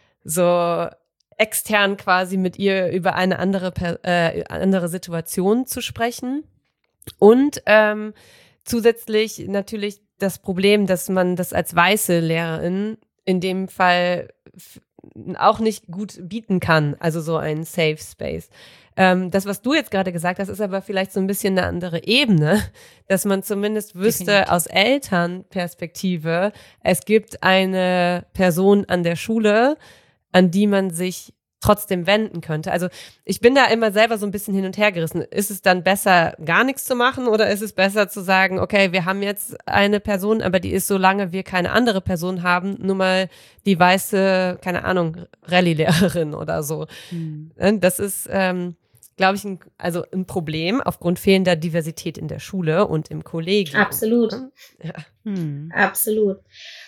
so extern quasi mit ihr über eine andere äh, andere Situation zu sprechen. Und ähm, zusätzlich natürlich das Problem, dass man das als weiße Lehrerin in dem Fall f- auch nicht gut bieten kann, also so ein Safe Space. Ähm, das, was du jetzt gerade gesagt hast, ist aber vielleicht so ein bisschen eine andere Ebene, dass man zumindest wüsste Definitiv. Aus Elternperspektive, es gibt eine Person an der Schule, an die man sich trotzdem wenden könnte. Also ich bin da immer selber so ein bisschen hin und her gerissen. Ist es dann besser, gar nichts zu machen oder ist es besser zu sagen, okay, wir haben jetzt eine Person, aber die ist, solange wir keine andere Person haben, nur mal die weiße, keine Ahnung, Rallye-Lehrerin oder so. Mhm. Das ist, ähm, glaube ich, ein, also ein Problem aufgrund fehlender Diversität in der Schule und im Kollegium. Absolut. Ja. Mhm. Absolut.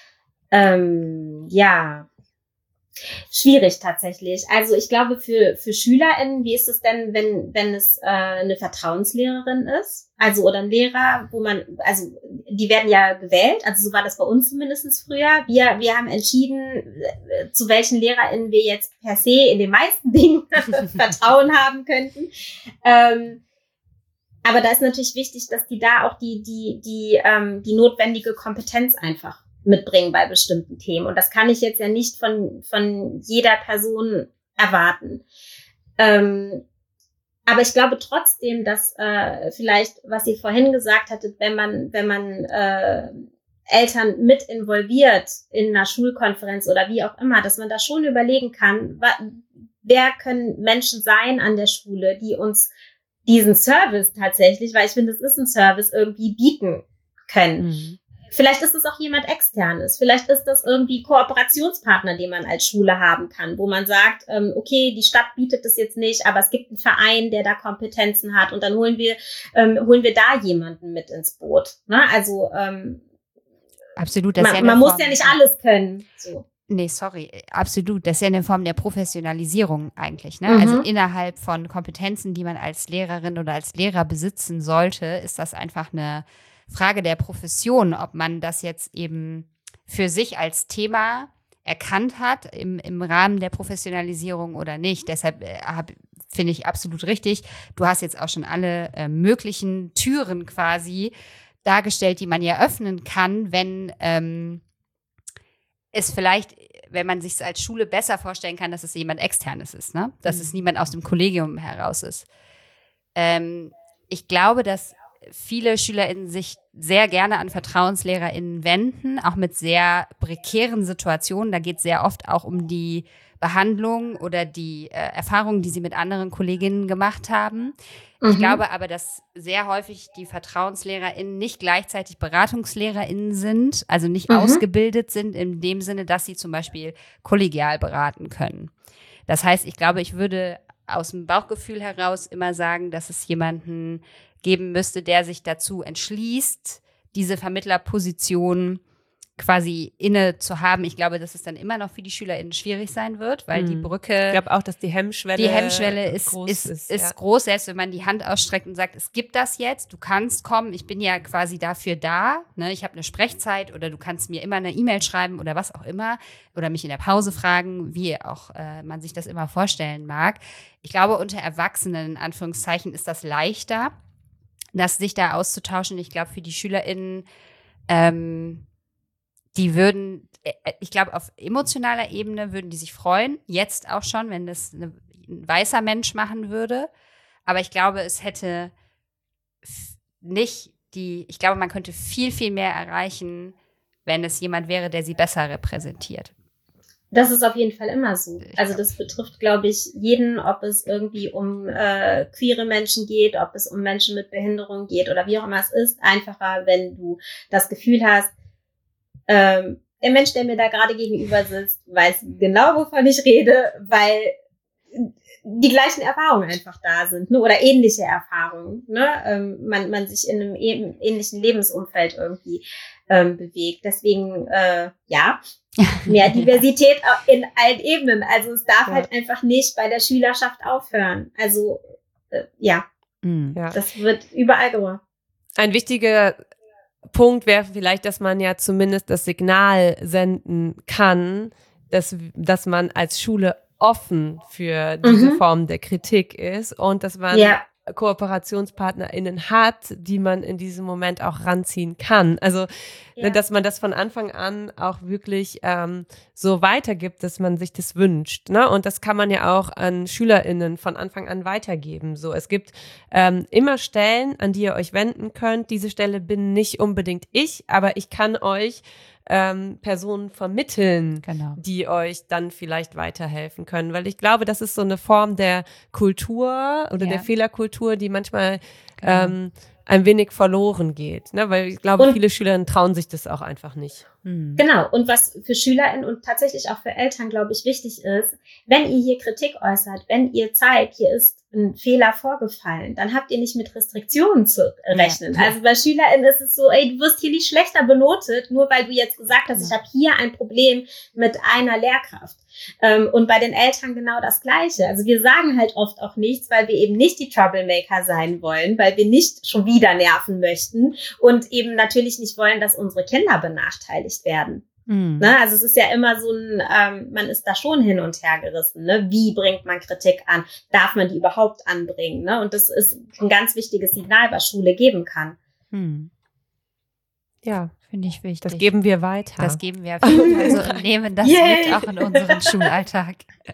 Ähm, ja, schwierig tatsächlich. Also ich glaube für für SchülerInnen, wie ist es denn, wenn wenn es äh, eine Vertrauenslehrerin ist? Also oder ein Lehrer, wo man, also die werden ja gewählt, also so war das bei uns zumindest früher. Wir wir haben entschieden, zu welchen LehrerInnen wir jetzt per se in den meisten Dingen Vertrauen haben könnten. Ähm, aber da ist natürlich wichtig, dass die da auch die die die ähm, die notwendige Kompetenz einfach mitbringen bei bestimmten Themen. Und das kann ich jetzt ja nicht von von jeder Person erwarten. Ähm, aber ich glaube trotzdem, dass äh, vielleicht, was ihr vorhin gesagt hattet, wenn man wenn man äh, Eltern mit involviert in einer Schulkonferenz oder wie auch immer, dass man da schon überlegen kann, wa- wer können Menschen sein an der Schule, die uns diesen Service tatsächlich, weil ich finde, es ist ein Service, irgendwie bieten können. Mhm. Vielleicht ist es auch jemand Externes. Vielleicht ist das irgendwie Kooperationspartner, den man als Schule haben kann, wo man sagt, ähm, okay, die Stadt bietet das jetzt nicht, aber es gibt einen Verein, der da Kompetenzen hat und dann holen wir ähm, holen wir da jemanden mit ins Boot. Ne? Also ähm, absolut. Das man, ja man muss ja nicht alles können. So. Nee, sorry, absolut. Das ist ja eine Form der Professionalisierung eigentlich. Ne? Mhm. Also innerhalb von Kompetenzen, die man als Lehrerin oder als Lehrer besitzen sollte, ist das einfach eine Frage der Profession, ob man das jetzt eben für sich als Thema erkannt hat im, im Rahmen der Professionalisierung oder nicht. Deshalb äh, finde ich absolut richtig. Du hast jetzt auch schon alle äh, möglichen Türen quasi dargestellt, die man ja öffnen kann, wenn ähm, es vielleicht, wenn man sich es als Schule besser vorstellen kann, dass es jemand Externes ist, ne? Dass mhm. es niemand aus dem Kollegium heraus ist. Ähm, ich glaube, dass viele SchülerInnen sich sehr gerne an VertrauenslehrerInnen wenden, auch mit sehr prekären Situationen. Da geht es sehr oft auch um die Behandlung oder die äh, Erfahrungen, die sie mit anderen Kolleginnen gemacht haben. Mhm. Ich glaube aber, dass sehr häufig die VertrauenslehrerInnen nicht gleichzeitig BeratungslehrerInnen sind, also nicht mhm. ausgebildet sind in dem Sinne, dass sie zum Beispiel kollegial beraten können. Das heißt, ich glaube, ich würde aus dem Bauchgefühl heraus immer sagen, dass es jemanden geben müsste, der sich dazu entschließt, diese Vermittlerposition quasi inne zu haben. Ich glaube, dass es dann immer noch für die SchülerInnen schwierig sein wird, weil mhm. die Brücke. Ich glaube auch, dass die Hemmschwelle Die Hemmschwelle ist groß ist, ist, ist ja. groß, selbst wenn man die Hand ausstreckt und sagt, es gibt das jetzt, du kannst kommen, ich bin ja quasi dafür da, ne? Ich habe eine Sprechzeit oder du kannst mir immer eine E-Mail schreiben oder was auch immer oder mich in der Pause fragen, wie auch äh, man sich das immer vorstellen mag. Ich glaube, unter Erwachsenen, in Anführungszeichen, ist das leichter, das sich da auszutauschen. Ich glaube, für die SchülerInnen ähm, die würden, ich glaube, auf emotionaler Ebene würden die sich freuen, jetzt auch schon, wenn das eine, ein weißer Mensch machen würde. Aber ich glaube, es hätte nicht die, ich glaube, man könnte viel, viel mehr erreichen, wenn es jemand wäre, der sie besser repräsentiert. Das ist auf jeden Fall immer so. Also das betrifft, glaube ich, jeden, ob es irgendwie um äh, queere Menschen geht, ob es um Menschen mit Behinderung geht oder wie auch immer es ist. Einfacher, wenn du das Gefühl hast, Ähm, der Mensch, der mir da gerade gegenüber sitzt, weiß genau, wovon ich rede, weil die gleichen Erfahrungen einfach da sind, ne? Oder ähnliche Erfahrungen. Ne? Ähm, man, man sich in einem ähnlichen Lebensumfeld irgendwie ähm, bewegt. Deswegen, äh, ja, mehr Diversität in allen Ebenen. Also es darf ja. halt einfach nicht bei der Schülerschaft aufhören. Also, äh, ja. Mhm. ja, das wird überall gemacht. Ein wichtiger Punkt wäre vielleicht, dass man ja zumindest das Signal senden kann, dass, dass man als Schule offen für diese mhm. Form der Kritik ist und dass man ja. KooperationspartnerInnen hat, die man in diesem Moment auch ranziehen kann. Also, ja. dass man das von Anfang an auch wirklich ähm, so weitergibt, dass man sich das wünscht. Ne? Und das kann man ja auch an SchülerInnen von Anfang an weitergeben. So, es gibt ähm, immer Stellen, an die ihr euch wenden könnt. Diese Stelle bin nicht unbedingt ich, aber ich kann euch Ähm, Personen vermitteln, genau. die euch dann vielleicht weiterhelfen können. Weil ich glaube, das ist so eine Form der Kultur oder ja. der Fehlerkultur, die manchmal genau. ähm, ein wenig verloren geht. Ne? Weil ich glaube, und viele Schülerinnen trauen sich das auch einfach nicht. Mhm. Genau. Und was für SchülerInnen und tatsächlich auch für Eltern, glaube ich, wichtig ist, wenn ihr hier Kritik äußert, wenn ihr zeigt, hier ist ein Fehler vorgefallen, dann habt ihr nicht mit Restriktionen zu rechnen. Ja. Also bei SchülerInnen ist es so, ey, du wirst hier nicht schlechter benotet, nur weil du jetzt gesagt hast, ja. ich habe hier ein Problem mit einer Lehrkraft. Ähm, und bei den Eltern genau das Gleiche. Also wir sagen halt oft auch nichts, weil wir eben nicht die Troublemaker sein wollen, weil wir nicht schon wieder nerven möchten und eben natürlich nicht wollen, dass unsere Kinder benachteiligt werden. Mhm. Ne? Also es ist ja immer so ein, ähm, man ist da schon hin und her gerissen. Ne? Wie bringt man Kritik an? Darf man die überhaupt anbringen? Ne? Und das ist ein ganz wichtiges Signal, was Schule geben kann. Mhm. Ja, finde ich wichtig. Das geben wir weiter. Das geben wir auf jeden Fall so und nehmen das Yay. mit auch in unseren Schulalltag.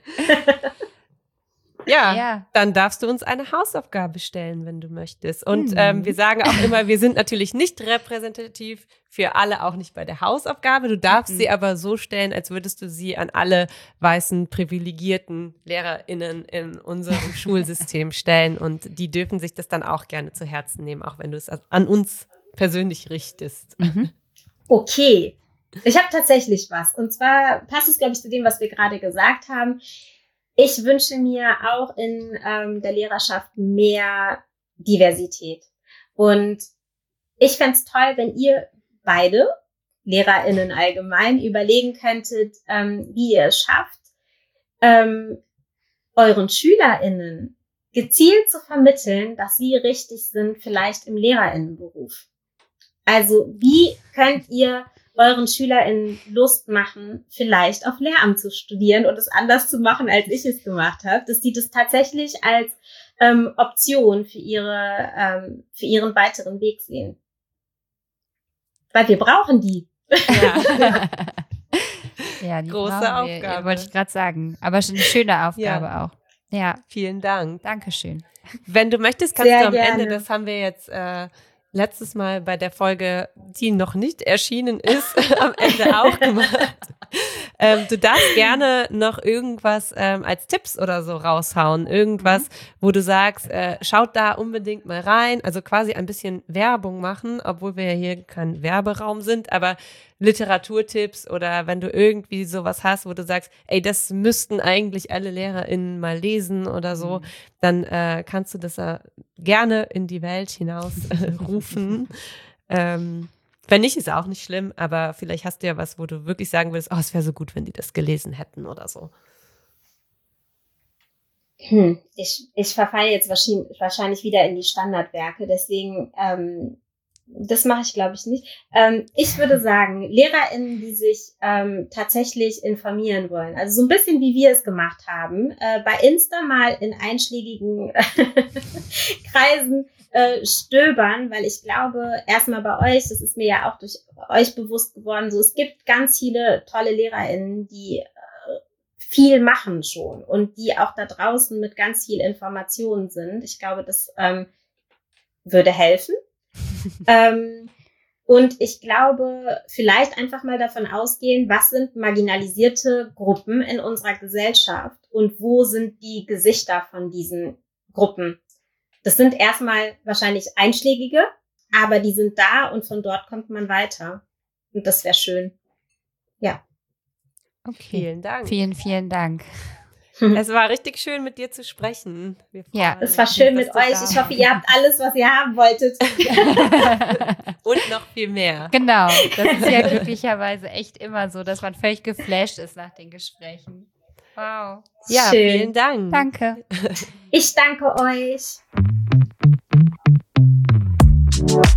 Ja, ja, dann darfst du uns eine Hausaufgabe stellen, wenn du möchtest. Und mhm. ähm, wir sagen auch immer, wir sind natürlich nicht repräsentativ für alle, auch nicht bei der Hausaufgabe. Du darfst mhm. sie aber so stellen, als würdest du sie an alle weißen, privilegierten LehrerInnen in unserem Schulsystem stellen. Und die dürfen sich das dann auch gerne zu Herzen nehmen, auch wenn du es an uns persönlich richtest. Mhm. Okay, ich habe tatsächlich was. Und zwar passt es, glaube ich, zu dem, was wir gerade gesagt haben. Ich wünsche mir auch in ähm, der Lehrerschaft mehr Diversität. Und ich fände es toll, wenn ihr beide, LehrerInnen allgemein, überlegen könntet, ähm, wie ihr es schafft, ähm, euren SchülerInnen gezielt zu vermitteln, dass sie richtig sind, vielleicht im LehrerInnenberuf. Also wie könnt ihr euren SchülerInnen Lust machen, vielleicht auf Lehramt zu studieren und es anders zu machen, als ich es gemacht habe, dass die das tatsächlich als ähm, Option für ihre ähm, für ihren weiteren Weg sehen. Weil wir brauchen die. Ja, ja die große Aufgabe. Wir, wollte ich gerade sagen. Aber schon eine schöne Aufgabe ja. auch. Ja. Vielen Dank. Dankeschön. Wenn du möchtest, kannst Sehr du am gerne. Ende, das haben wir jetzt äh, letztes Mal bei der Folge, die noch nicht erschienen ist, am Ende auch gemacht. ähm, du darfst gerne noch irgendwas ähm, als Tipps oder so raushauen. Irgendwas, wo du sagst, äh, schaut da unbedingt mal rein. Also quasi ein bisschen Werbung machen, obwohl wir ja hier kein Werberaum sind, aber Literaturtipps oder wenn du irgendwie sowas hast, wo du sagst, ey, das müssten eigentlich alle LehrerInnen mal lesen oder so, mhm. dann äh, kannst du das äh, gerne in die Welt hinaus äh, rufen. ähm, wenn nicht, ist auch nicht schlimm, aber vielleicht hast du ja was, wo du wirklich sagen würdest, oh, es wäre so gut, wenn die das gelesen hätten oder so. Hm, ich, ich verfalle jetzt wahrscheinlich, wahrscheinlich wieder in die Standardwerke, deswegen ähm, das mache ich, glaube ich, nicht. Ähm, ich würde sagen, LehrerInnen, die sich ähm, tatsächlich informieren wollen, also so ein bisschen wie wir es gemacht haben, äh, bei Insta mal in einschlägigen Kreisen äh, stöbern, weil ich glaube, erstmal bei euch, das ist mir ja auch durch euch bewusst geworden, so es gibt ganz viele tolle LehrerInnen, die äh, viel machen schon und die auch da draußen mit ganz viel Informationen sind. Ich glaube, das ähm, würde helfen. ähm, und ich glaube, vielleicht einfach mal davon ausgehen, was sind marginalisierte Gruppen in unserer Gesellschaft und wo sind die Gesichter von diesen Gruppen? Das sind erstmal wahrscheinlich einschlägige, aber die sind da und von dort kommt man weiter. Und das wäre schön. Ja. Okay. Vielen Dank. Vielen, vielen Dank. Es war richtig schön, mit dir zu sprechen. Ja, es war schön mit euch. Ich hoffe, ihr habt alles, was ihr haben wolltet. Und noch viel mehr. Genau. Das ist ja glücklicherweise echt immer so, dass man völlig geflasht ist nach den Gesprächen. Wow. Ja, schön. Vielen Dank. Danke. Ich danke euch.